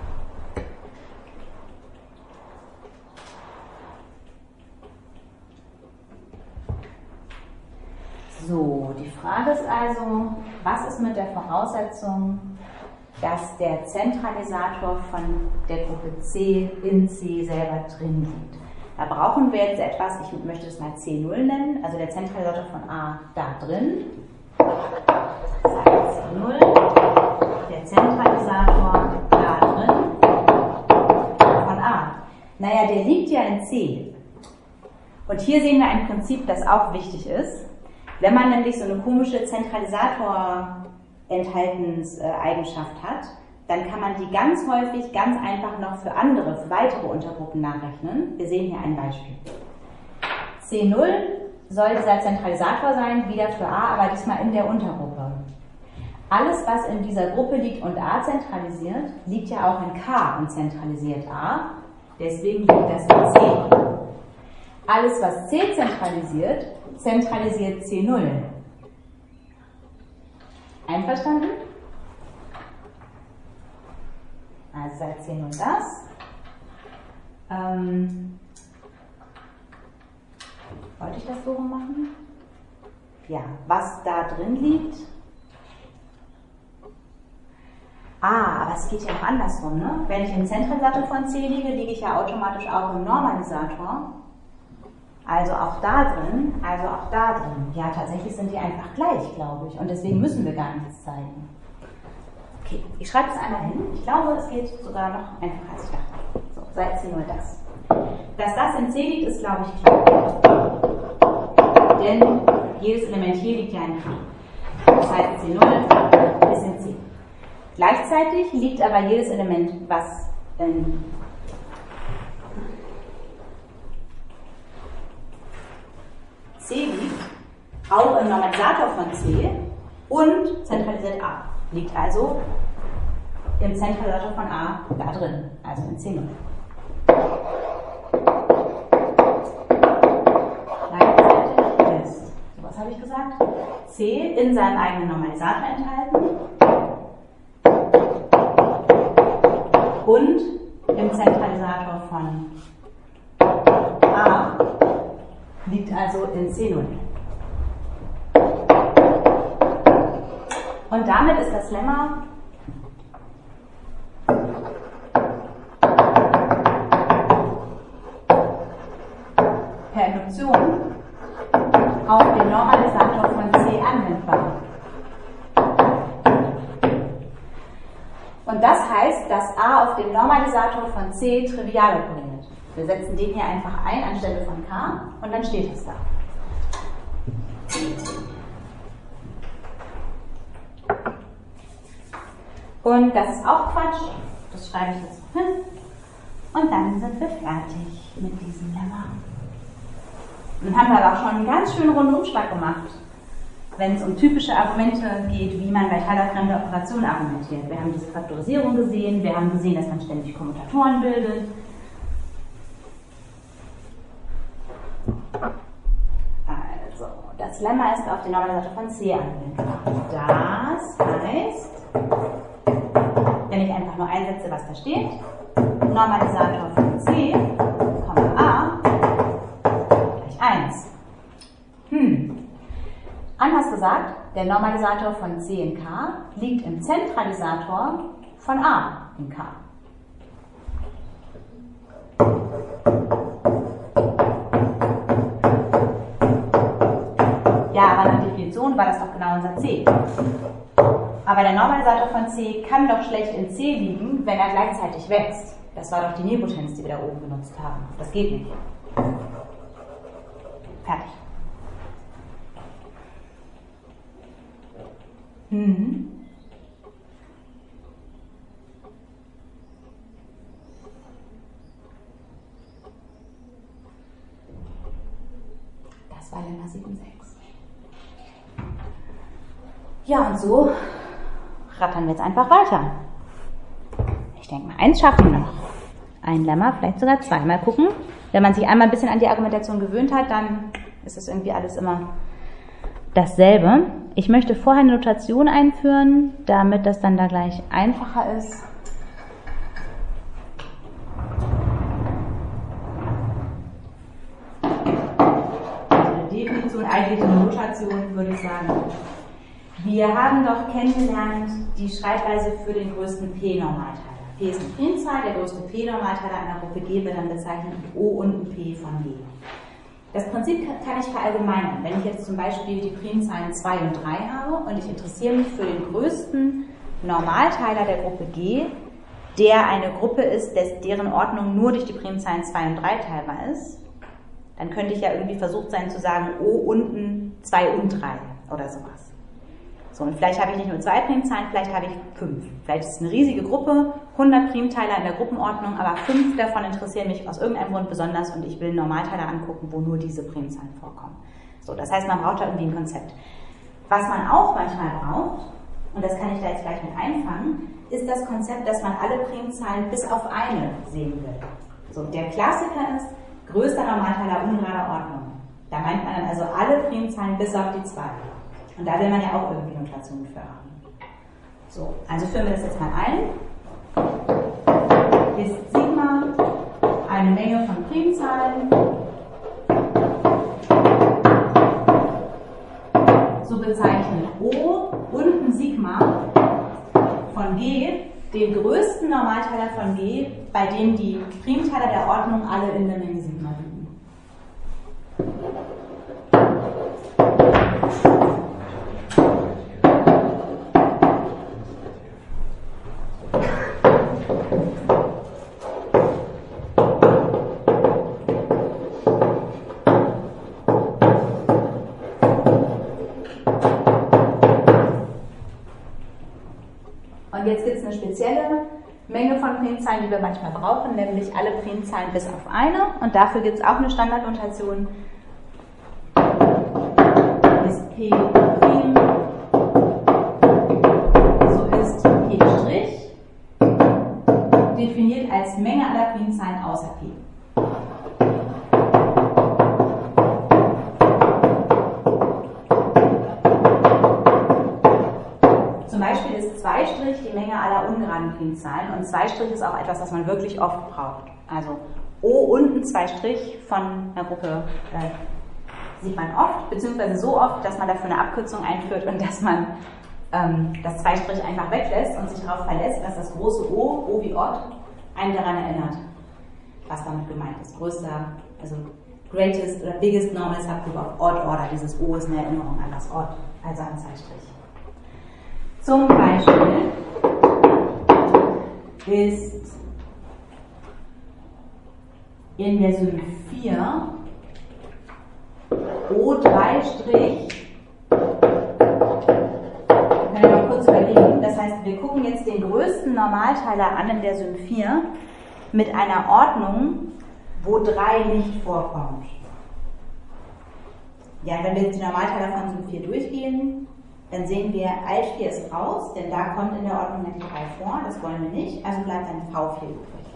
So, die Frage ist also, was ist mit der Voraussetzung, dass der Zentralisator von der Gruppe C in C selber drin liegt? Da brauchen wir jetzt etwas, ich möchte das mal C0 nennen, also der Zentralisator von A da drin. C0, der Zentralisator da drin von A. Naja, der liegt ja in C. Und hier sehen wir ein Prinzip, das auch wichtig ist. Wenn man nämlich so eine komische Zentralisator-Enthaltenseigenschaft hat, dann kann man die ganz häufig ganz einfach noch für andere, für weitere Untergruppen nachrechnen. Wir sehen hier ein Beispiel. C0 soll dieser Zentralisator sein, wieder für A, aber diesmal in der Untergruppe. Alles, was in dieser Gruppe liegt und A zentralisiert, liegt ja auch in K und zentralisiert A. Deswegen liegt das in C. Alles, was C zentralisiert, zentralisiert C0. Einverstanden? Also seit C0 das. Wollte ich das so rum machen? Ja, was da drin liegt. Aber es geht ja auch andersrum, ne? Wenn ich im Zentralisator von C liege, liege ich ja automatisch auch im Normalisator. Also auch da drin, also auch da drin. Ja, tatsächlich sind die einfach gleich, glaube ich. Und deswegen müssen wir gar nichts zeigen. Okay, ich schreibe es einmal hin. Ich glaube, es geht sogar noch einfacher, als ich dachte. So, seit C0 das. Dass das in C liegt, ist, glaube ich, klar. Denn jedes Element hier liegt ja in K. Das heißt, C0 ist in C. Gleichzeitig liegt aber jedes Element, was in C liegt, auch im Normalisator von C und zentralisiert A. Liegt also im Zentralisator von A da drin, also in C0. Gleichzeitig ist, so was habe ich gesagt, C in seinem eigenen Normalisator enthalten und im Zentralisator von A liegt also in C0. Und damit ist das Lemma per Induktion auf den Normalisator von C anwendbar. Und das heißt, dass A auf dem Normalisator von C trivial operiert. Wir setzen den hier einfach ein anstelle von K und dann steht es da. Und das ist auch Quatsch. Das schreibe ich jetzt noch hin. Und dann sind wir fertig mit diesem Lemma. Dann haben wir aber auch schon einen ganz schönen Rundumschlag gemacht, wenn es um typische Argumente geht, wie man bei teilerfremder Operationen argumentiert. Wir haben diese Faktorisierung gesehen, wir haben gesehen, dass man ständig Kommutatoren bildet. Also, das Lemma ist auf den Normalisator von C anwendbar. Das heißt, wenn ich einfach nur einsetze, was da steht, Normalisator von C, A, gleich 1. Anders gesagt, der Normalisator von C in K liegt im Zentralisator von A in K. Ja, aber nach Definition war das doch genau unser C. Aber der Normalisator von C kann doch schlecht in C liegen, wenn er gleichzeitig wächst. Das war doch die Nilpotenz, die wir da oben benutzt haben. Das geht nicht. Fertig. Das war Lemma 7,6. Ja, und so rattern wir jetzt einfach weiter. Ich denke mal, eins schaffen wir noch. Ein Lemma, vielleicht sogar zwei. Mal gucken. Wenn man sich einmal ein bisschen an die Argumentation gewöhnt hat, dann ist es irgendwie alles immer dasselbe. Ich möchte vorher eine Notation einführen, damit das dann da gleich einfacher ist. Eine Definition, eigentlich eine Notation, würde ich sagen. Wir haben doch kennengelernt die Schreibweise für den größten P-Normalteiler. P ist eine Primzahl, der größte P-Normalteiler einer Gruppe G wird dann bezeichnet mit O und ein P von G. Das Prinzip kann ich verallgemeinern. Wenn ich jetzt zum Beispiel die Primzahlen 2 und 3 habe und ich interessiere mich für den größten Normalteiler der Gruppe G, der eine Gruppe ist, deren Ordnung nur durch die Primzahlen 2 und 3 teilbar ist, dann könnte ich ja irgendwie versucht sein zu sagen, O unten 2 und 3 oder sowas. So, und vielleicht habe ich nicht nur 2 Primzahlen, vielleicht habe ich 5. Vielleicht ist es eine riesige Gruppe, 100 Primteiler in der Gruppenordnung, aber 5 davon interessieren mich aus irgendeinem Grund besonders und ich will Normalteiler angucken, wo nur diese Primzahlen vorkommen. So, das heißt, man braucht da irgendwie ein Konzept. Was man auch manchmal braucht, und das kann ich da jetzt gleich mit einfangen, ist das Konzept, dass man alle Primzahlen bis auf eine sehen will. So, der Klassiker ist größter Normalteiler ungerader Ordnung. Da meint man dann also alle Primzahlen bis auf die 2. Und da will man ja auch irgendwie Notationen für haben. So, also führen wir das jetzt mal ein. ist Sigma eine Menge von Primzahlen, so bezeichnet O und ein Sigma von G den größten Normalteiler von G, bei dem die Primteiler der Ordnung alle in der Menge Sigma liegen. Und jetzt gibt es eine spezielle Menge von Primzahlen, die wir manchmal brauchen, nämlich alle Primzahlen bis auf eine. Und dafür gibt es auch eine Standardnotation. Ist P Prim, so ist P' definiert als Menge aller Primzahlen außer P. Zum Beispiel ist 2' die Menge aller ungeraden Primzahlen und 2' ist auch etwas, was man wirklich oft braucht. Also O und ein 2' von einer Gruppe sieht man oft, beziehungsweise so oft, dass man dafür eine Abkürzung einführt und dass man das 2' einfach weglässt und sich darauf verlässt, dass das große O wie Odd, einen daran erinnert, was damit gemeint ist. Größter, also greatest oder biggest normal subgroup of odd order. Dieses O ist eine Erinnerung an das Odd, also an 2'. Zum Beispiel ist in der Sym 4 O3', können wir mal kurz überlegen, das heißt, wir gucken jetzt den größten Normalteiler an in der Sym 4 mit einer Ordnung, wo 3 nicht vorkommt. Ja, wenn wir jetzt die Normalteiler von Sym 4 durchgehen, dann sehen wir, Alt 4 ist raus, denn da kommt in der Ordnung nicht 3 vor, das wollen wir nicht, also bleibt dann V4 übrig.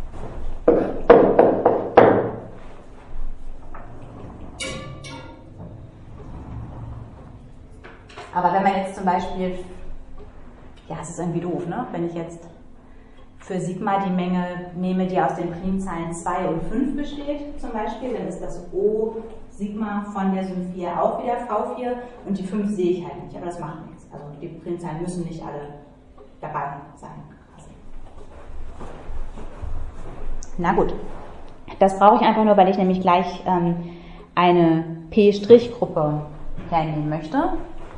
Aber wenn man jetzt zum Beispiel, ja, es ist irgendwie doof, ne? Wenn ich jetzt für Sigma die Menge nehme, die aus den Primzahlen 2 und 5 besteht, zum Beispiel, dann ist das O Sigma von der Sym 4 auch wieder V4 und die 5 sehe ich halt nicht, aber das macht nichts. Also die Primzahlen müssen nicht alle dabei sein. Na gut, das brauche ich einfach nur, weil ich nämlich gleich eine P'-Gruppe hernehmen möchte.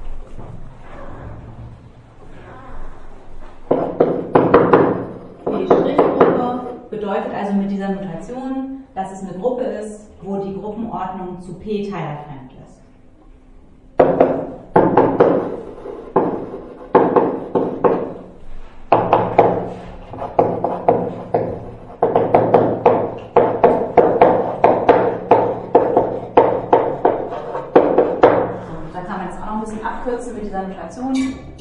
P'-Gruppe bedeutet also mit dieser Notation, dass es eine Gruppe ist, wo die Gruppenordnung zu P teilerfremd ist. Da kann man jetzt auch noch ein bisschen abkürzen mit dieser Notation.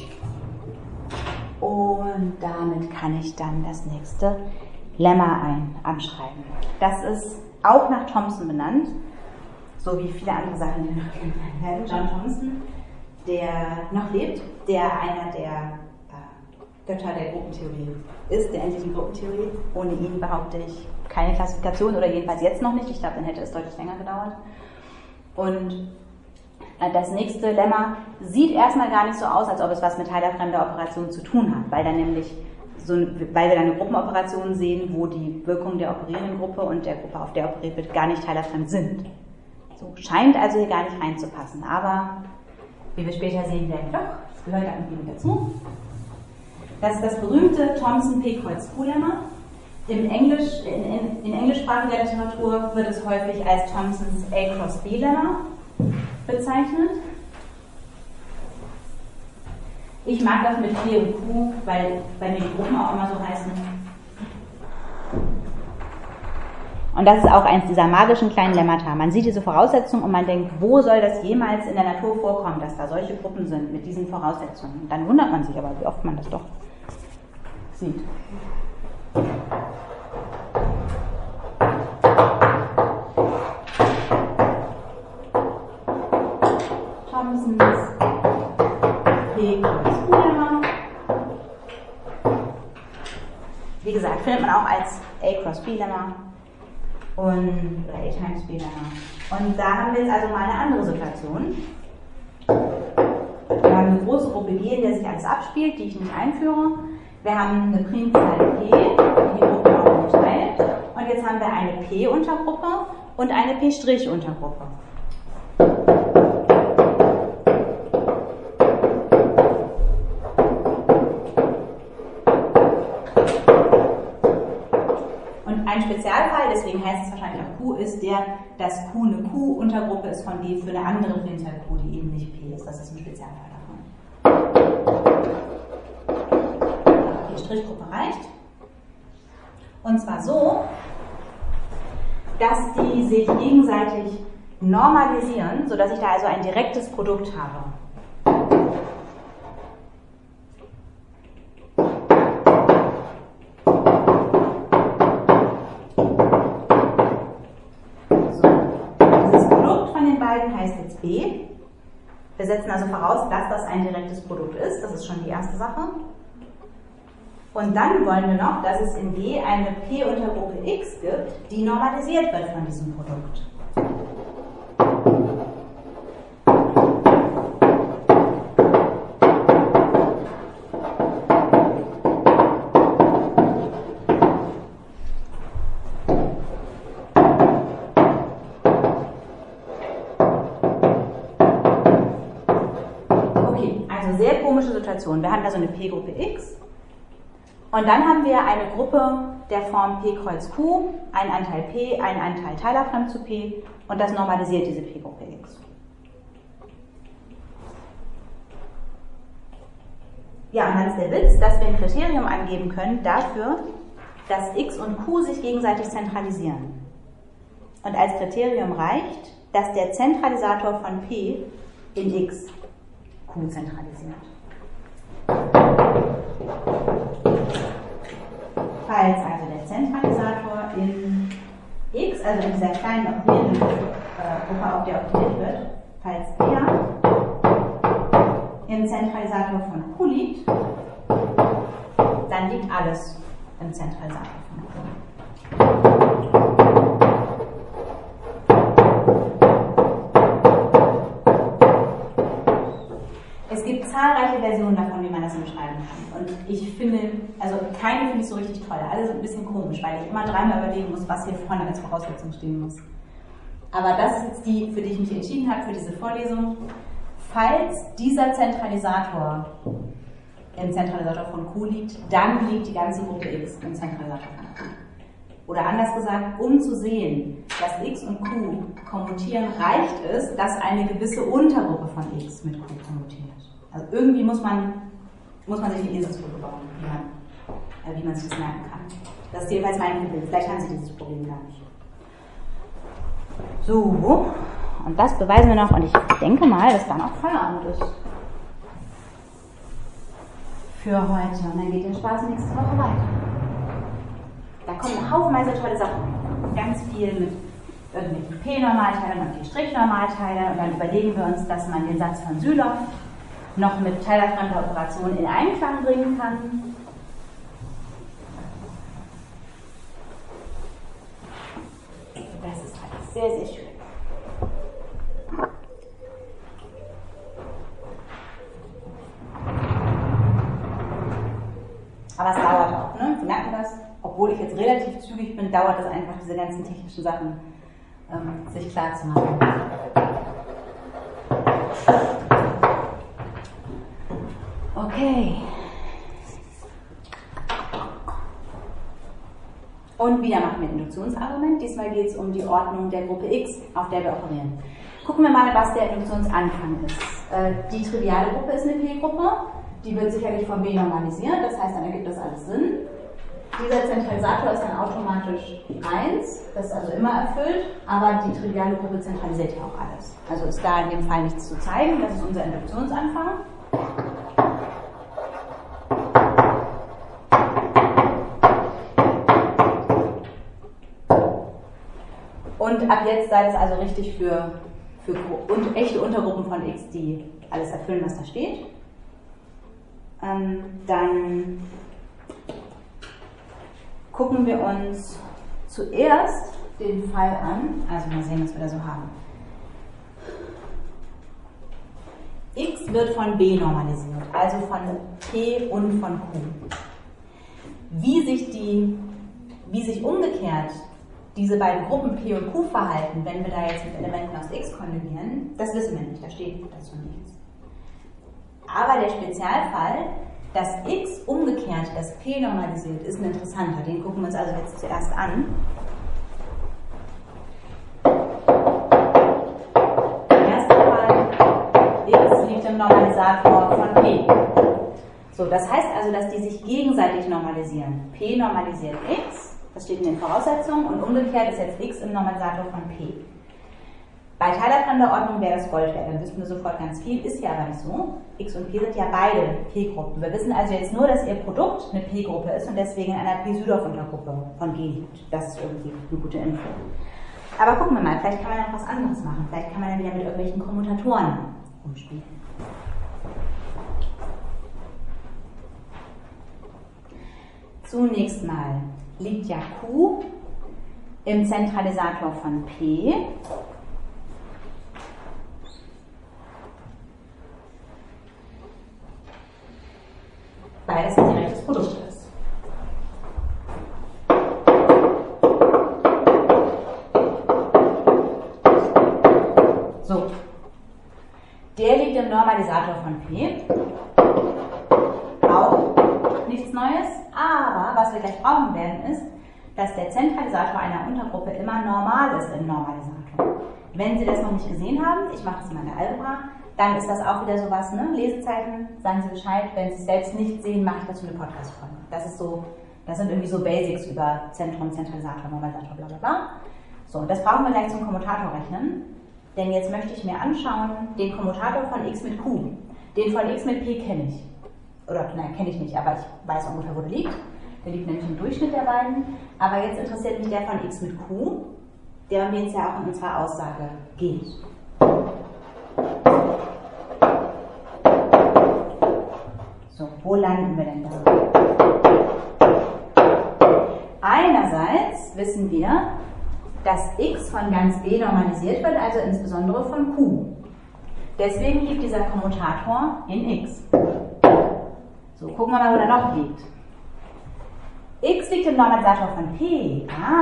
Und damit kann ich dann das nächste Lemma anschreiben. Das ist auch nach Thomson benannt, so wie viele andere Sachen, die wir noch kennen. John Thomson, der noch lebt, der einer der Götter der Gruppentheorie ist, der endlichen Gruppentheorie. Ohne ihn behaupte ich keine Klassifikation oder jedenfalls jetzt noch nicht. Ich glaube, dann hätte es deutlich länger gedauert. Und das nächste Lemma sieht erstmal gar nicht so aus, als ob es was mit teilerfremder Operation zu tun hat, weil dann nämlich weil wir dann eine Gruppenoperation sehen, wo die Wirkung der operierenden Gruppe und der Gruppe, auf der operiert wird, gar nicht teilerfremd sind. So scheint also hier gar nicht reinzupassen, aber wie wir später sehen werden, doch, das gehört da irgendwie mit dazu. Das ist das berühmte Thomson-P-Kreuz-Q-Lemma. In englischsprachiger Literatur wird es häufig als Thomsons A-Cross-B-Lemma bezeichnet. Ich mag das mit P und Q, weil bei mir die Gruppen auch immer so heißen. Und das ist auch eins dieser magischen kleinen Lemmata. Man sieht diese Voraussetzungen und man denkt, wo soll das jemals in der Natur vorkommen, dass da solche Gruppen sind mit diesen Voraussetzungen? Und dann wundert man sich aber, wie oft man das doch sieht. Thomsons P-Kreuz-Q-Lemma. wie gesagt, findet man auch als A cross B-Lemma oder A times B-Lemma. Und da haben wir jetzt also mal eine andere Situation. Wir haben eine große Gruppe G, in der sich alles abspielt, die ich nicht einführe. Wir haben eine Primzahl P, die die Gruppe auch nicht teilt. Und jetzt haben wir eine P-Untergruppe und eine P'-Untergruppe. Ein Spezialfall, deswegen heißt es wahrscheinlich auch Q, ist der, dass Q eine Q-Untergruppe ist von D für eine andere Primzahl Q, die eben nicht P ist. Das ist ein Spezialfall davon. Die Strichgruppe reicht. Und zwar so, dass die sich gegenseitig normalisieren, sodass ich da also ein direktes Produkt habe. Heißt jetzt B. Wir setzen also voraus, dass das ein direktes Produkt ist. Das ist schon die erste Sache. Und dann wollen wir noch, dass es in G eine P-Untergruppe X gibt, die normalisiert wird von diesem Produkt. Sehr komische Situation. Wir haben also eine P-Gruppe X und dann haben wir eine Gruppe der Form P kreuz Q, ein Anteil P, ein Anteil teilerfremd zu P und das normalisiert diese P-Gruppe X. Ja, und dann ist der Witz, dass wir ein Kriterium angeben können dafür, dass X und Q sich gegenseitig zentralisieren. Und als Kriterium reicht, dass der Zentralisator von P in X Q zentralisiert. Falls also der Zentralisator in X, also in dieser kleinen operierenden Gruppe, auf der operiert wird, falls er im Zentralisator von Q liegt, dann liegt alles im Zentralisator von Q. Es gibt zahlreiche Versionen davon, wie man das beschreiben kann. Und ich finde, also keine finde ich so richtig toll. Alle sind ein bisschen komisch, weil ich immer dreimal überlegen muss, was hier vorne als Voraussetzung stehen muss. Aber das ist jetzt die, für die ich mich entschieden habe, für diese Vorlesung. Falls dieser Zentralisator im Zentralisator von Q liegt, dann liegt die ganze Gruppe X im Zentralisator von Q. Oder anders gesagt, um zu sehen, dass X und Q kommutieren, reicht es, dass eine gewisse Untergruppe von X mit Q kommutiert. Also irgendwie muss man sich die Eselsbrücke bauen, wie man sich das merken kann. Das ist jedenfalls mein Problem. Vielleicht haben Sie dieses Problem gar nicht. So, und das beweisen wir noch, und ich denke mal, dass dann auch Feierabend ist. Für heute. Und dann geht der Spaß nächste Woche weiter. Da kommen haufenweise tolle Sachen. Ganz viel mit irgendwelchen P-Normalteilern und P'-Normalteilern. Und dann überlegen wir uns, dass man den Satz von Sylow noch mit teilerfremder Operation in Einklang bringen kann. Das ist alles sehr, sehr schön. Aber es dauert auch, ne? Sie merken das? Obwohl ich jetzt relativ zügig bin, dauert es einfach, diese ganzen technischen Sachen sich klar zu machen. Okay. Und wieder machen wir ein Induktionsargument. Diesmal geht es um die Ordnung der Gruppe X, auf der wir operieren. Gucken wir mal, was der Induktionsanfang ist. Die triviale Gruppe ist eine P-Gruppe. Die wird sicherlich von B normalisiert, das heißt, dann ergibt das alles Sinn. Dieser Zentralisator ist dann automatisch 1, das ist also immer erfüllt, aber die triviale Gruppe zentralisiert ja auch alles. Also ist da in dem Fall nichts zu zeigen, das ist unser Induktionsanfang. Und ab jetzt sei es also richtig für echte Untergruppen von X, die alles erfüllen, was da steht. Dann gucken wir uns zuerst den Fall an, also mal sehen, was wir da so haben. X wird von B normalisiert, also von P und von Q. Wie sich umgekehrt diese beiden Gruppen P und Q verhalten, wenn wir da jetzt mit Elementen aus X konjugieren, das wissen wir nicht, da steht dazu nichts. Aber der Spezialfall, dass X umgekehrt das P normalisiert, ist ein interessanter. Den gucken wir uns also jetzt zuerst an. Der erste Fall, X liegt im Normalisator von P. So, das heißt also, dass die sich gegenseitig normalisieren. P normalisiert X, das steht in den Voraussetzungen, und umgekehrt ist jetzt X im Normalisator von P. Bei teilerfremder Ordnung wäre das Gold wert, dann wüssten wir sofort ganz viel, ist ja aber nicht so. X und P sind ja beide P-Gruppen. Wir wissen also jetzt nur, dass ihr Produkt eine P-Gruppe ist und deswegen in einer P-Südorf-Untergruppe von G liegt. Das ist irgendwie eine gute Info. Aber gucken wir mal, vielleicht kann man dann was anderes machen. Vielleicht kann man dann wieder mit irgendwelchen Kommutatoren umspielen. Zunächst mal liegt ja Q im Zentralisator von P. Weil das ein direktes Produkt ist. So. Der liegt im Normalisator von P. Auch nichts Neues, aber was wir gleich brauchen werden ist, dass der Zentralisator einer Untergruppe immer normal ist im Normalisator. Wenn Sie das noch nicht gesehen haben, ich mache das mal in der Algebra, dann ist das auch wieder sowas, ne? Lesezeichen, sagen Sie Bescheid. Wenn Sie es selbst nicht sehen, mache ich dazu eine Podcast-Folge. Das sind irgendwie so Basics über Zentrum, Zentralisator, Normalisator, bla bla bla. So, das brauchen wir gleich zum Kommutator rechnen. Denn jetzt möchte ich mir anschauen, den Kommutator von x mit q. Den von x mit p kenne ich. Oder, nein, kenne ich nicht, aber ich weiß ungefähr, wo der liegt. Der liegt nämlich im Durchschnitt der beiden. Aber jetzt interessiert mich der von x mit q, der um den es ja auch in unserer Aussage geht. So, wo landen wir denn da? Einerseits wissen wir, dass x von ganz b normalisiert wird, also insbesondere von q. Deswegen liegt dieser Kommutator in x. So, gucken wir mal, wo der noch liegt. X liegt im Normalisator von p.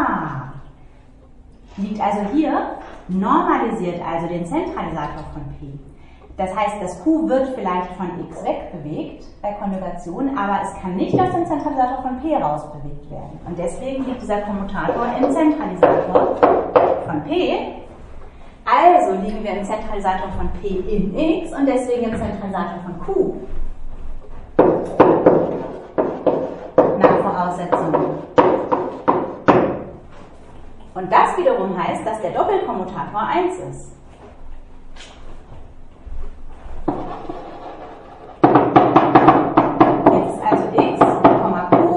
Liegt also hier, normalisiert also den Zentralisator von p. Das heißt, das q wird vielleicht von x wegbewegt bei Konjugation, aber es kann nicht aus dem Zentralisator von p rausbewegt werden. Und deswegen liegt dieser Kommutator im Zentralisator von p. Also liegen wir im Zentralisator von p in x und deswegen im Zentralisator von q. Nach Voraussetzung. Und das wiederum heißt, dass der Doppelkommutator 1 ist. Jetzt ist also x, q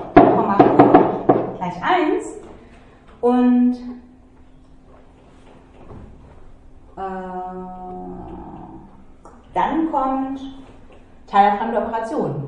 gleich 1 und dann kommt teilerfremde Operation.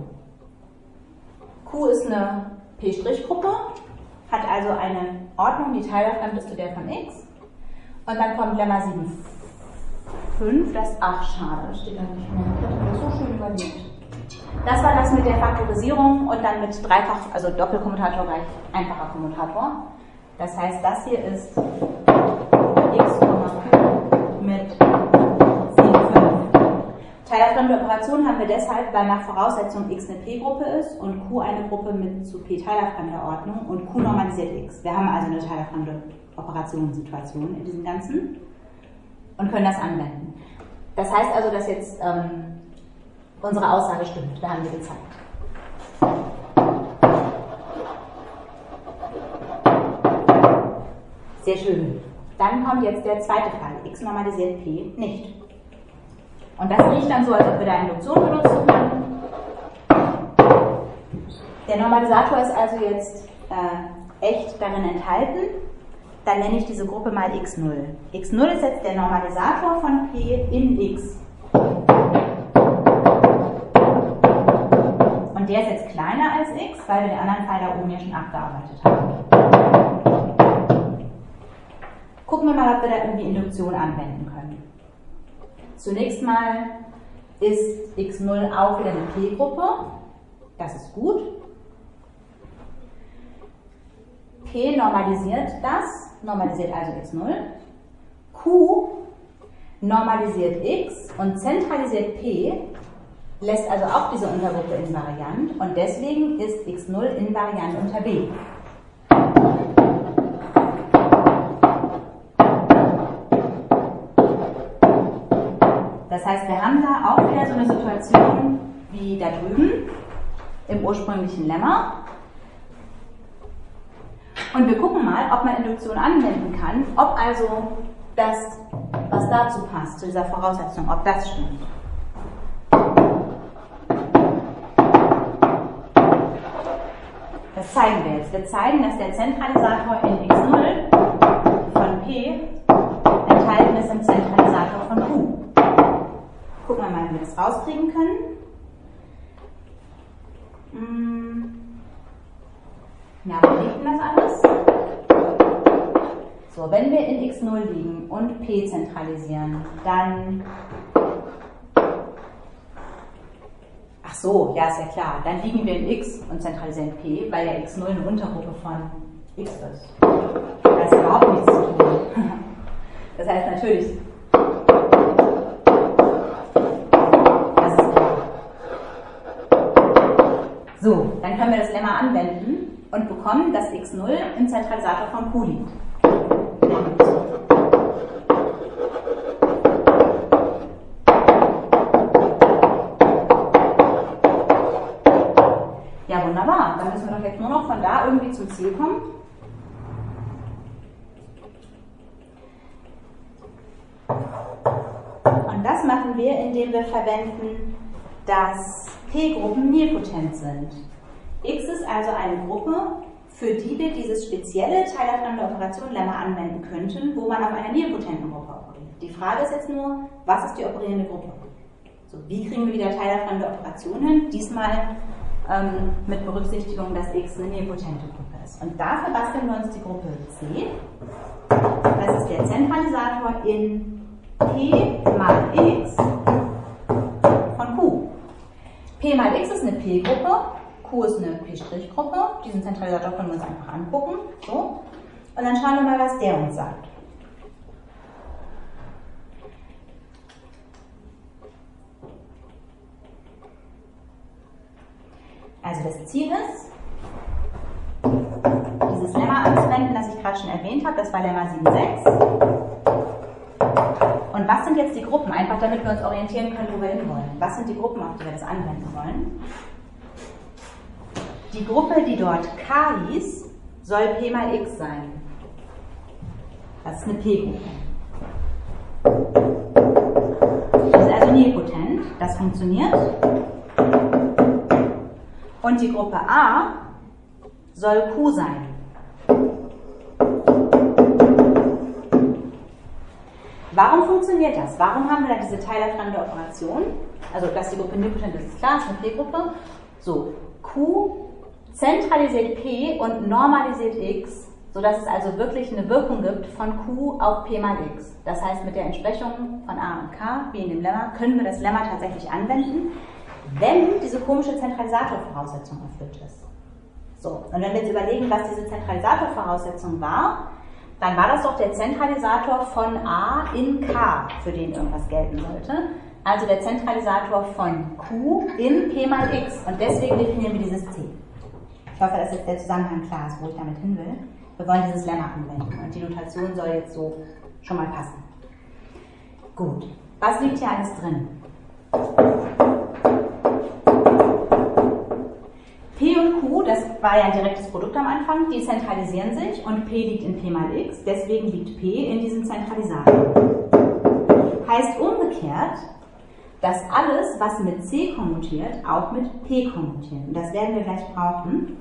Q ist eine P'-Gruppe, hat also eine Ordnung, die teilerfremd ist zu der von x. Und dann kommt Lemma 7,5, ach schade, das steht da nicht mehr. Ich hatte mir das so schön überlegt. Das war das mit der Faktorisierung und dann mit dreifach, also Doppelkommutator gleich einfacher Kommutator. Das heißt, das hier ist x mit 7,5. Teilerfremde Operation haben wir deshalb, weil nach Voraussetzung x eine P-Gruppe ist und Q eine Gruppe mit zu P teilerfremder Ordnung und Q normalisiert x. Wir haben also eine teilerfremde Operationssituation in diesem Ganzen und können das anwenden. Das heißt also, dass jetzt unsere Aussage stimmt. Wir haben die gezeigt. Sehr schön. Dann kommt jetzt der zweite Fall. X normalisiert P nicht. Und das riecht dann so, als ob wir da Induktion benutzen können. Der Normalisator ist also jetzt echt darin enthalten. Dann nenne ich diese Gruppe mal x0. x0 ist jetzt der Normalisator von P in x. Und Und der ist jetzt kleiner als x, weil wir den anderen Fall da oben ja schon abgearbeitet haben. Gucken wir mal, ob wir da irgendwie Induktion anwenden können. Zunächst mal ist x0 auch wieder eine P-Gruppe. Das ist gut. P normalisiert das, normalisiert also x0. Q normalisiert x und zentralisiert P, lässt also auch diese Untergruppe invariant und deswegen ist x0 invariant unter B. Das heißt, wir haben da auch wieder so eine Situation wie da drüben im ursprünglichen Lemma. Und wir gucken mal, ob man Induktion anwenden kann, ob also das, was dazu passt, zu dieser Voraussetzung, ob das stimmt. Das zeigen wir jetzt. Wir zeigen, dass der Zentralisator in x0 von P enthalten ist im Zentralisator von Q. Gucken wir mal, wie wir das rauskriegen können. Ja, wo liegt denn das alles? So, wenn wir in x0 liegen und P zentralisieren, dann... Ach so, ja, ist ja klar. Dann liegen wir in x und zentralisieren P, weil ja x0 eine Untergruppe von x ist. Da ist überhaupt nichts zu tun. Das heißt natürlich... So, dann können wir das Lemma anwenden und bekommen, dass x0 im Zentralisator von Q liegt. Ja, wunderbar. Dann müssen wir doch jetzt nur noch von da irgendwie zum Ziel kommen. Und das machen wir, indem wir verwenden, dass P-Gruppen nilpotent sind. X ist also eine Gruppe, für die wir dieses spezielle teilerfremde Operation Lemma anwenden könnten, wo man auf einer nilpotenten Gruppe operiert. Die Frage ist jetzt nur, was ist die operierende Gruppe? So, wie kriegen wir wieder teilerfremde Operationen hin? Diesmal mit Berücksichtigung, dass X eine nilpotente Gruppe ist. Und dafür basteln wir uns die Gruppe C. Das ist der Zentralisator in P mal X von Q. P mal X ist eine P-Gruppe, Q ist eine P'-Gruppe. Diesen Zentralisator können wir uns einfach angucken. So. Und dann schauen wir mal, was der uns sagt. Also das Ziel ist, dieses Lemma anzuwenden, das ich gerade schon erwähnt habe. Das war Lemma 7,6. Und was sind jetzt die Gruppen? Einfach damit wir uns orientieren können, wo wir hinwollen. Was sind die Gruppen, auf die wir das anwenden wollen? Die Gruppe, die dort K hieß, soll P mal X sein. Das ist eine P-Gruppe. Das ist also nilpotent. Das funktioniert. Und die Gruppe A soll Q sein. Warum funktioniert das? Warum haben wir da diese teilerfremde Operation? Also, dass die Gruppe nilpotent ist klar, ist eine P-Gruppe. So, Q zentralisiert P und normalisiert X, sodass es also wirklich eine Wirkung gibt von Q auf P mal X. Das heißt, mit der Entsprechung von A und K, wie in dem Lemma, können wir das Lemma tatsächlich anwenden, wenn diese komische Zentralisatorvoraussetzung erfüllt ist. So, und wenn wir jetzt überlegen, was diese Zentralisatorvoraussetzung war, dann war das doch der Zentralisator von A in K, für den irgendwas gelten sollte. Also der Zentralisator von Q in P mal X. Und deswegen definieren wir dieses C. Ich hoffe, dass jetzt der Zusammenhang klar ist, wo ich damit hin will. Wir wollen dieses Lemma anwenden und die Notation soll jetzt so schon mal passen. Gut, was liegt hier alles drin? P und Q, das war ja ein direktes Produkt am Anfang, die zentralisieren sich und P liegt in P mal X, deswegen liegt P in diesem Zentralisator. Heißt umgekehrt, dass alles, was mit C kommutiert, auch mit P kommutiert. Und das werden wir gleich brauchen.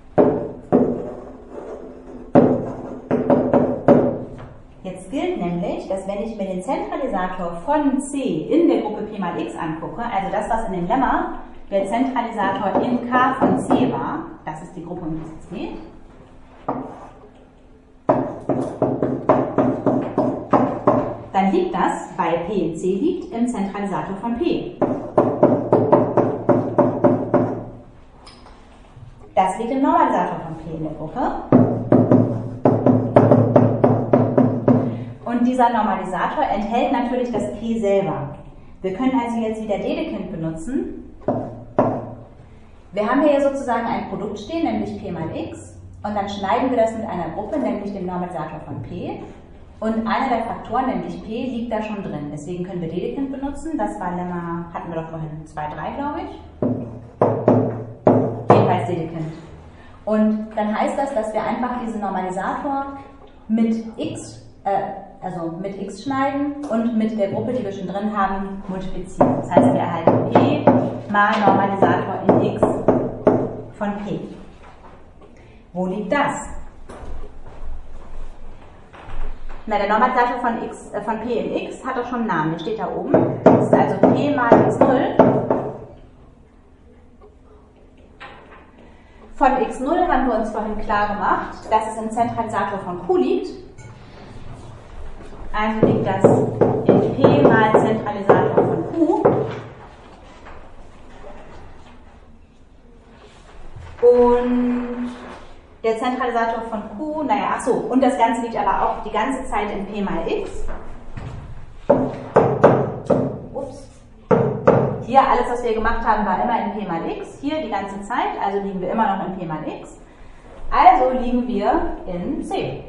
Jetzt gilt nämlich, dass wenn ich mir den Zentralisator von C in der Gruppe P mal X angucke, also das, was in dem Lemma der Zentralisator in K von C war, das ist die Gruppe, um die es jetzt geht, dann liegt das, weil P in C liegt, im Zentralisator von P. Das liegt im Normalisator von P in der Gruppe. Und dieser Normalisator enthält natürlich das P selber. Wir können also jetzt wieder Dedekind benutzen. Wir haben hier sozusagen ein Produkt stehen, nämlich P mal X. Und dann schneiden wir das mit einer Gruppe, nämlich dem Normalisator von P. Und einer der Faktoren, nämlich P, liegt da schon drin. Deswegen können wir Dedekind benutzen. Das war Lemma, hatten wir doch vorhin 2, 3, glaube ich. Jedenfalls Dedekind. Und dann heißt das, dass wir einfach diesen Normalisator mit X, mit X schneiden und mit der Gruppe, die wir schon drin haben, multiplizieren. Das heißt, wir erhalten P mal Normalisator in X von P. Wo liegt das? Na, der Normalisator von P in X hat doch schon einen Namen, der steht da oben. Das ist also P mal X0. Von X0 haben wir uns vorhin klar gemacht, dass es im Zentralisator von Q liegt. Also liegt das in P mal Zentralisator von Q. Und der Zentralisator von Q, naja, achso, und das Ganze liegt aber auch die ganze Zeit in P mal X. Ups. Hier, alles, was wir gemacht haben, war immer in P mal X. Hier die ganze Zeit, also liegen wir immer noch in P mal X. Also liegen wir in C.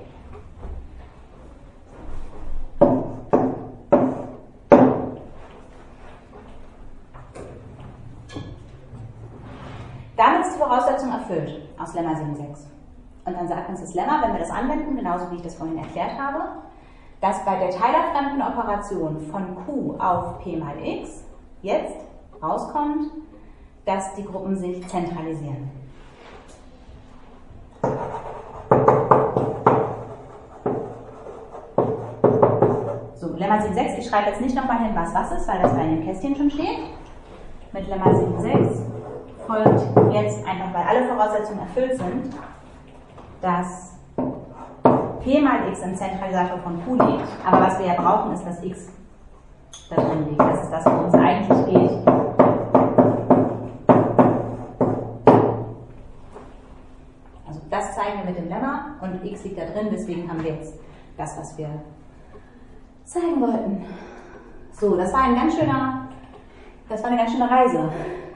Damit ist die Voraussetzung erfüllt aus Lemma 7.6. Und dann sagt uns das Lemma, wenn wir das anwenden, genauso wie ich das vorhin erklärt habe, dass bei der teilerfremden Operation von Q auf P mal X jetzt rauskommt, dass die Gruppen sich zentralisieren. So, Lemma 7.6, ich schreibe jetzt nicht nochmal hin, was ist, weil das bei dem Kästchen schon steht. Mit Lemma 7.6 folgt jetzt einfach, weil alle Voraussetzungen erfüllt sind, dass P mal X im Zentralisator von Q liegt, aber was wir ja brauchen, ist, dass X da drin liegt. Das ist das, worum es eigentlich geht. Also das zeigen wir mit dem Lemma und X liegt da drin, deswegen haben wir jetzt das, was wir zeigen wollten. So, das war eine ganz schöne Reise.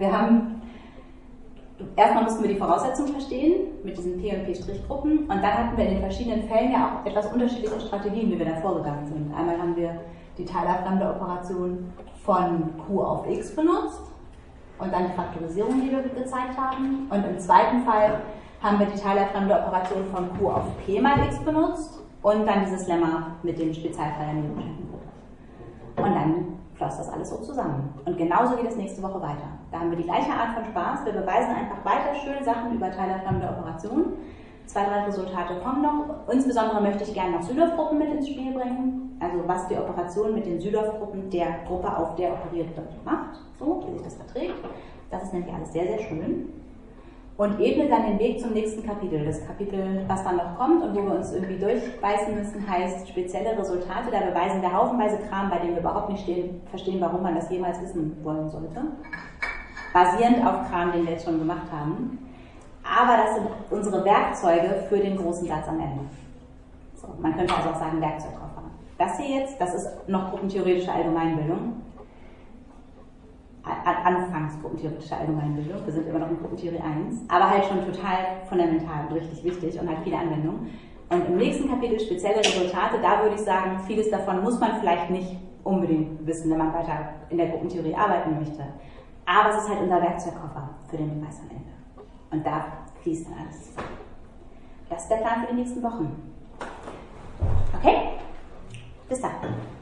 Erstmal mussten wir die Voraussetzungen verstehen mit diesen P- und P'-Gruppen und dann hatten wir in den verschiedenen Fällen ja auch etwas unterschiedliche Strategien, wie wir da vorgegangen sind. Einmal haben wir die teilerfremde Operation von Q auf X benutzt und dann die Faktorisierung, die wir gezeigt haben. Und im zweiten Fall haben wir die teilerfremde Operation von Q auf P mal X benutzt und dann dieses Lemma mit dem Spezialfall der Newtonschen. Und dann floss das alles so zusammen. Und genauso geht es nächste Woche weiter. Da haben wir die gleiche Art von Spaß. Wir beweisen einfach weiter schöne Sachen über teilerfremde Operationen. 2, 3 Resultate kommen noch. Insbesondere möchte ich gerne noch Südorf-Gruppen mit ins Spiel bringen. Also was die Operation mit den Südorf-Gruppen der Gruppe, auf der operiert wird, macht. So, wie sich das verträgt. Das ist nämlich alles sehr, sehr schön. Und ebne dann den Weg zum nächsten Kapitel. Das Kapitel, was dann noch kommt und wo wir uns irgendwie durchbeißen müssen, heißt spezielle Resultate. Da beweisen wir haufenweise Kram, bei dem wir überhaupt nicht verstehen, warum man das jemals wissen wollen sollte. Basierend auf Kram, den wir jetzt schon gemacht haben. Aber das sind unsere Werkzeuge für den großen Satz am Ende. So, man könnte also auch sagen Werkzeugkoffer. Das hier jetzt, das ist noch gruppentheoretische Allgemeinbildung. Anfangs gruppentheoretische Allgemeinbildung. Wir sind immer noch in Gruppentheorie 1, aber halt schon total fundamental und richtig wichtig und hat viele Anwendungen. Und im nächsten Kapitel spezielle Resultate, da würde ich sagen, vieles davon muss man vielleicht nicht unbedingt wissen, wenn man weiter in der Gruppentheorie arbeiten möchte. Aber es ist halt unser Werkzeugkoffer für den Beweis am Ende. Und da fließt dann alles zusammen. Das ist der Plan für die nächsten Wochen. Okay? Bis dann.